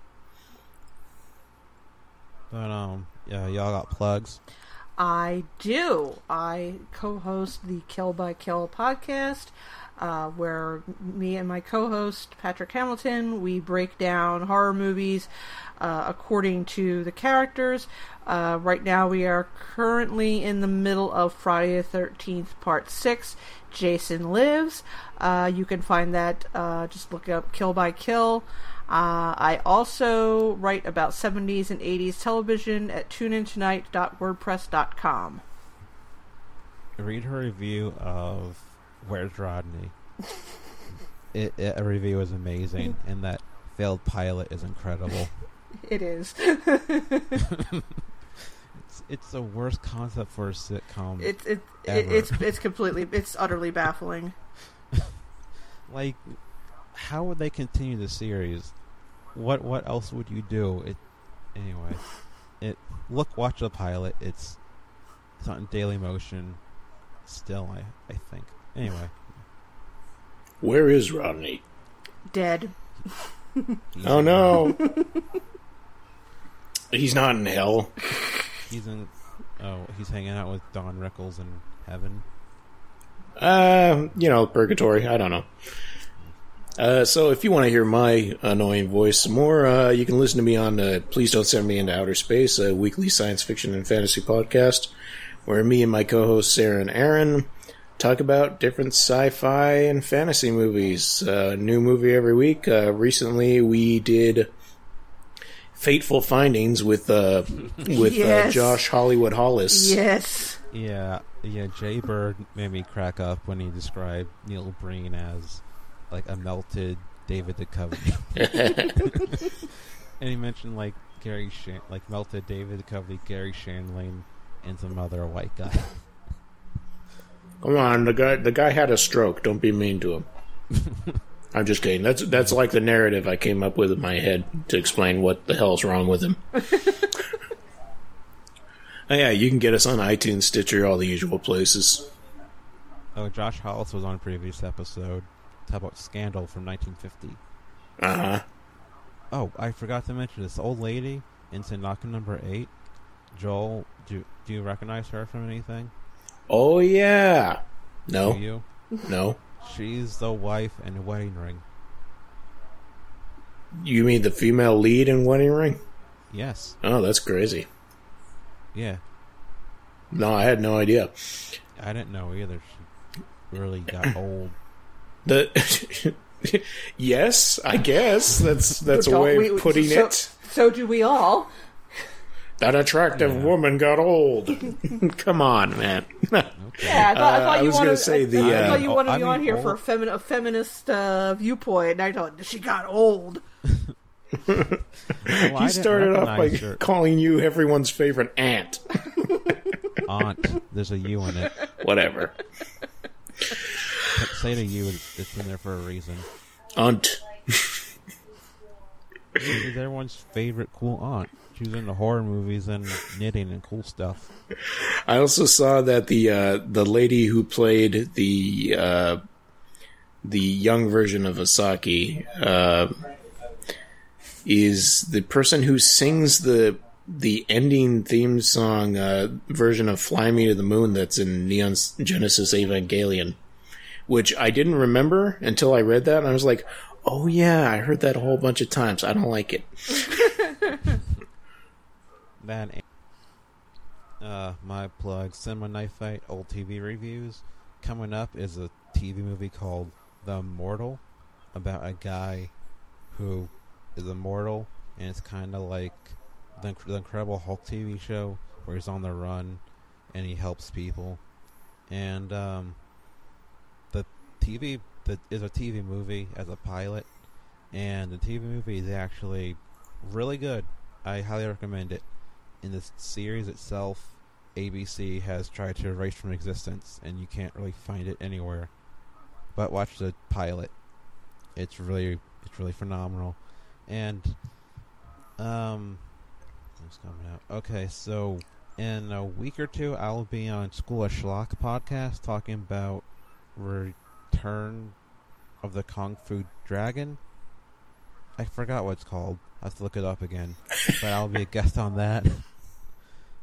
But y'all got plugs? I do. I co-host the Kill by Kill podcast. where me and my co-host Patrick Hamilton, we break down horror movies according to the characters. Right now we are currently in the middle of Friday the 13th Part 6, Jason Lives. You can find that, just look up Kill by Kill. I also write about 70s and 80s television at tuneintonight.wordpress.com. Read her review of Where's Rodney. A review is amazing, and that failed pilot is incredible. It is. It's the worst concept for a sitcom. It's utterly baffling. Like, how would they continue the series? What else would you do? Watch the pilot. It's on Daily Motion. Still, I think. Anyway. Where is Rodney? Dead. Oh no. He's not in hell. He's hanging out with Don Rickles in heaven. Purgatory. I don't know. So if you want to hear my annoying voice some more, you can listen to me on Please Don't Send Me Into Outer Space, a weekly science fiction and fantasy podcast, where me and my co-hosts Sarah and Aaron talk about different sci-fi and fantasy movies. New movie every week. Recently we did Fateful Findings with Josh Hollywood Hollis. Yes. Yeah. Jay Bird made me crack up when he described Neil Breen as like a melted David Duchovny. And he mentioned like melted David Duchovny, Gary Shandling, and some other white guy. Come on, the guy had a stroke. Don't be mean to him. I'm just kidding. That's like the narrative I came up with in my head to explain what the hell's wrong with him. Oh, yeah, you can get us on iTunes, Stitcher, all the usual places. Oh, Josh Hollis was on a previous episode. Talk about Scandal from 1950. Uh-huh. Oh, I forgot to mention this old lady in Tanaka number 8. Joel, do you recognize her from anything? Oh, yeah. No. Do you? No. She's the wife in Wedding Ring. You mean the female lead in Wedding Ring? Yes. Oh, that's crazy. Yeah. No, I had no idea. I didn't know either. She really got old. Yes, I guess. That's a way of putting it. So do we all. That attractive woman got old. Come on, man. Okay. Yeah, I thought you wanted to be on here old. for a feminist viewpoint, and I thought she got old. He started off by calling you everyone's favorite aunt. Aunt. There's a U in it. Whatever. Say the U, it's in there for a reason. Aunt. She's everyone's favorite cool aunt. She was into horror movies and knitting and cool stuff. I also saw that the lady who played the young version of Asaki is the person who sings the ending theme song version of Fly Me to the Moon that's in Neon Genesis Evangelion, which I didn't remember until I read that, and I was like, oh yeah, I heard that a whole bunch of times. I don't like it. My plug, Cinema Knife Fight, old TV reviews. Coming up is a TV movie called The Immortal, about a guy who is immortal, and it's kind of like the Incredible Hulk TV show, where he's on the run, and he helps people. And the TV is a TV movie as a pilot, and the TV movie is actually really good. I highly recommend it. In the series itself, ABC has tried to erase from existence, and you can't really find it anywhere. But watch the pilot; it's really phenomenal. And what's coming out? Okay, so in a week or two, I'll be on School of Schlock podcast talking about Return of the Kung Fu Dragon. I forgot what it's called. I have to look it up again. But I'll be a guest on that.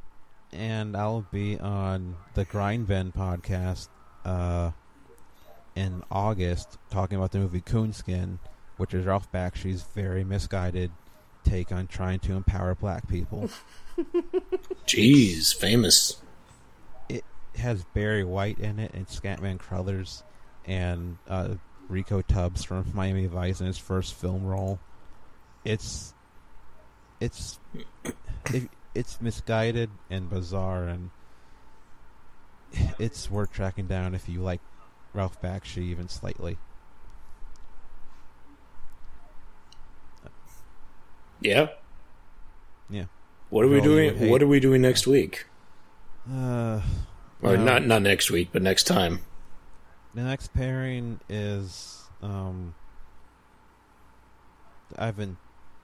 And I'll be on the Grind Bin podcast in August talking about the movie Coonskin, which is Ralph Bakshi's very misguided take on trying to empower black people. Jeez, famous. It has Barry White in it and Scatman Crothers and Rico Tubbs from Miami Vice in his first film role. It's misguided and bizarre, and it's worth tracking down if you like Ralph Bakshi even slightly. Yeah. Yeah. What are we doing? What are we doing next week? Or not next week, but next time. The next pairing is I've been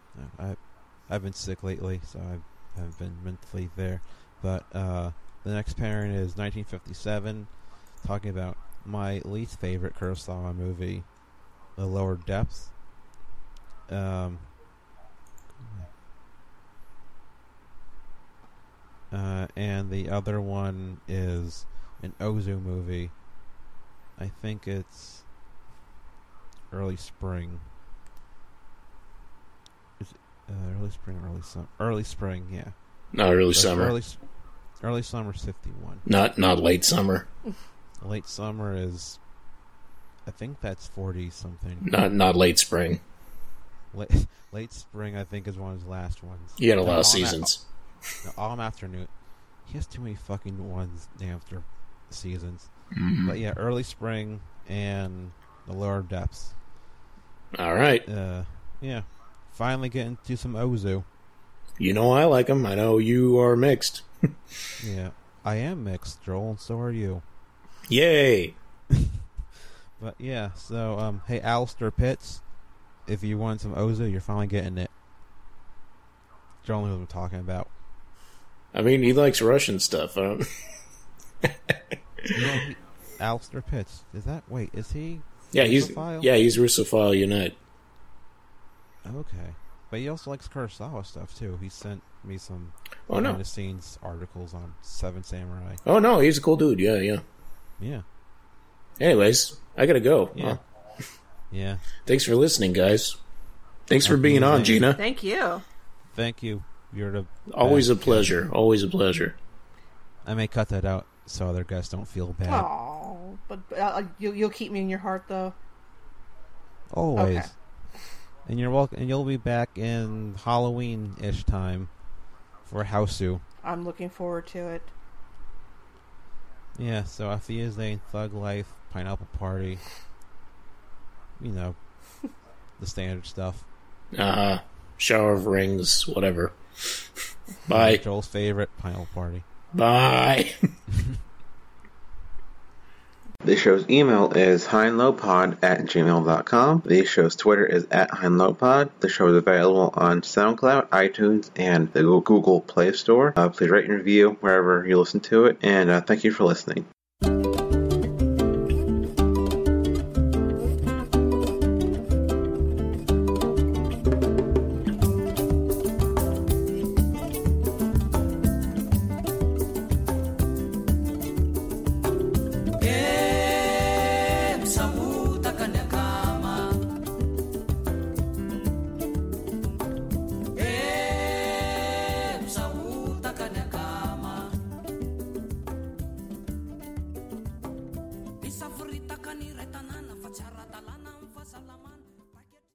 sick lately, so I haven't been mentally there. But the next pairing is 1957, talking about my least favorite Kurosawa movie, The Lower Depths. And the other one is an Ozu movie. I think it's early spring. Is it, early spring, early summer? Early spring, yeah. No, early summer. Early summer's 51. Not late summer. Late summer is, I think that's 40 something. Not late spring. Late spring, I think, is one of his last ones. He had a lot of seasons. Autumn Afternoon. He has too many fucking ones after seasons. Mm-hmm. But yeah, early spring and The Lower Depths. All right. Yeah. Finally getting to some Ozu. You know I like them. I know you are mixed. Yeah. I am mixed, Joel, and so are you. Yay! But yeah, so, hey, Alistair Pitts, if you want some Ozu, you're finally getting it. Joel knows what I'm talking about. I mean, he likes Russian stuff. Alistair Pitts. Is he? Yeah, Russophile? he's Russophile Unite. Okay. But he also likes Kurosawa stuff, too. He sent me some behind-the-scenes articles on Seven Samurai. Oh, no, he's a cool dude. Yeah. Yeah. Anyways, I gotta go. Yeah. Yeah. Thanks for listening, guys. Thanks for being on, Gina. Thank you. Thank you. You're the always a pleasure. Guest. Always a pleasure. I may cut that out so other guys don't feel bad. Oh, but you'll keep me in your heart, though. Always. Okay. And you're welcome. And you'll be back in Halloween-ish time for Hausu. I'm looking forward to it. Yeah. So Afia's Day, Thug Life, Pineapple Party. You know, the standard stuff. Shower of Rings, whatever. Bye. Joel's favorite, Pineapple Party. Bye. This show's email is highandlowpod@gmail.com. This show's Twitter is @highandlowpod. The show is available on SoundCloud, iTunes, and the Google Play Store. Please rate and review wherever you listen to it, and thank you for listening.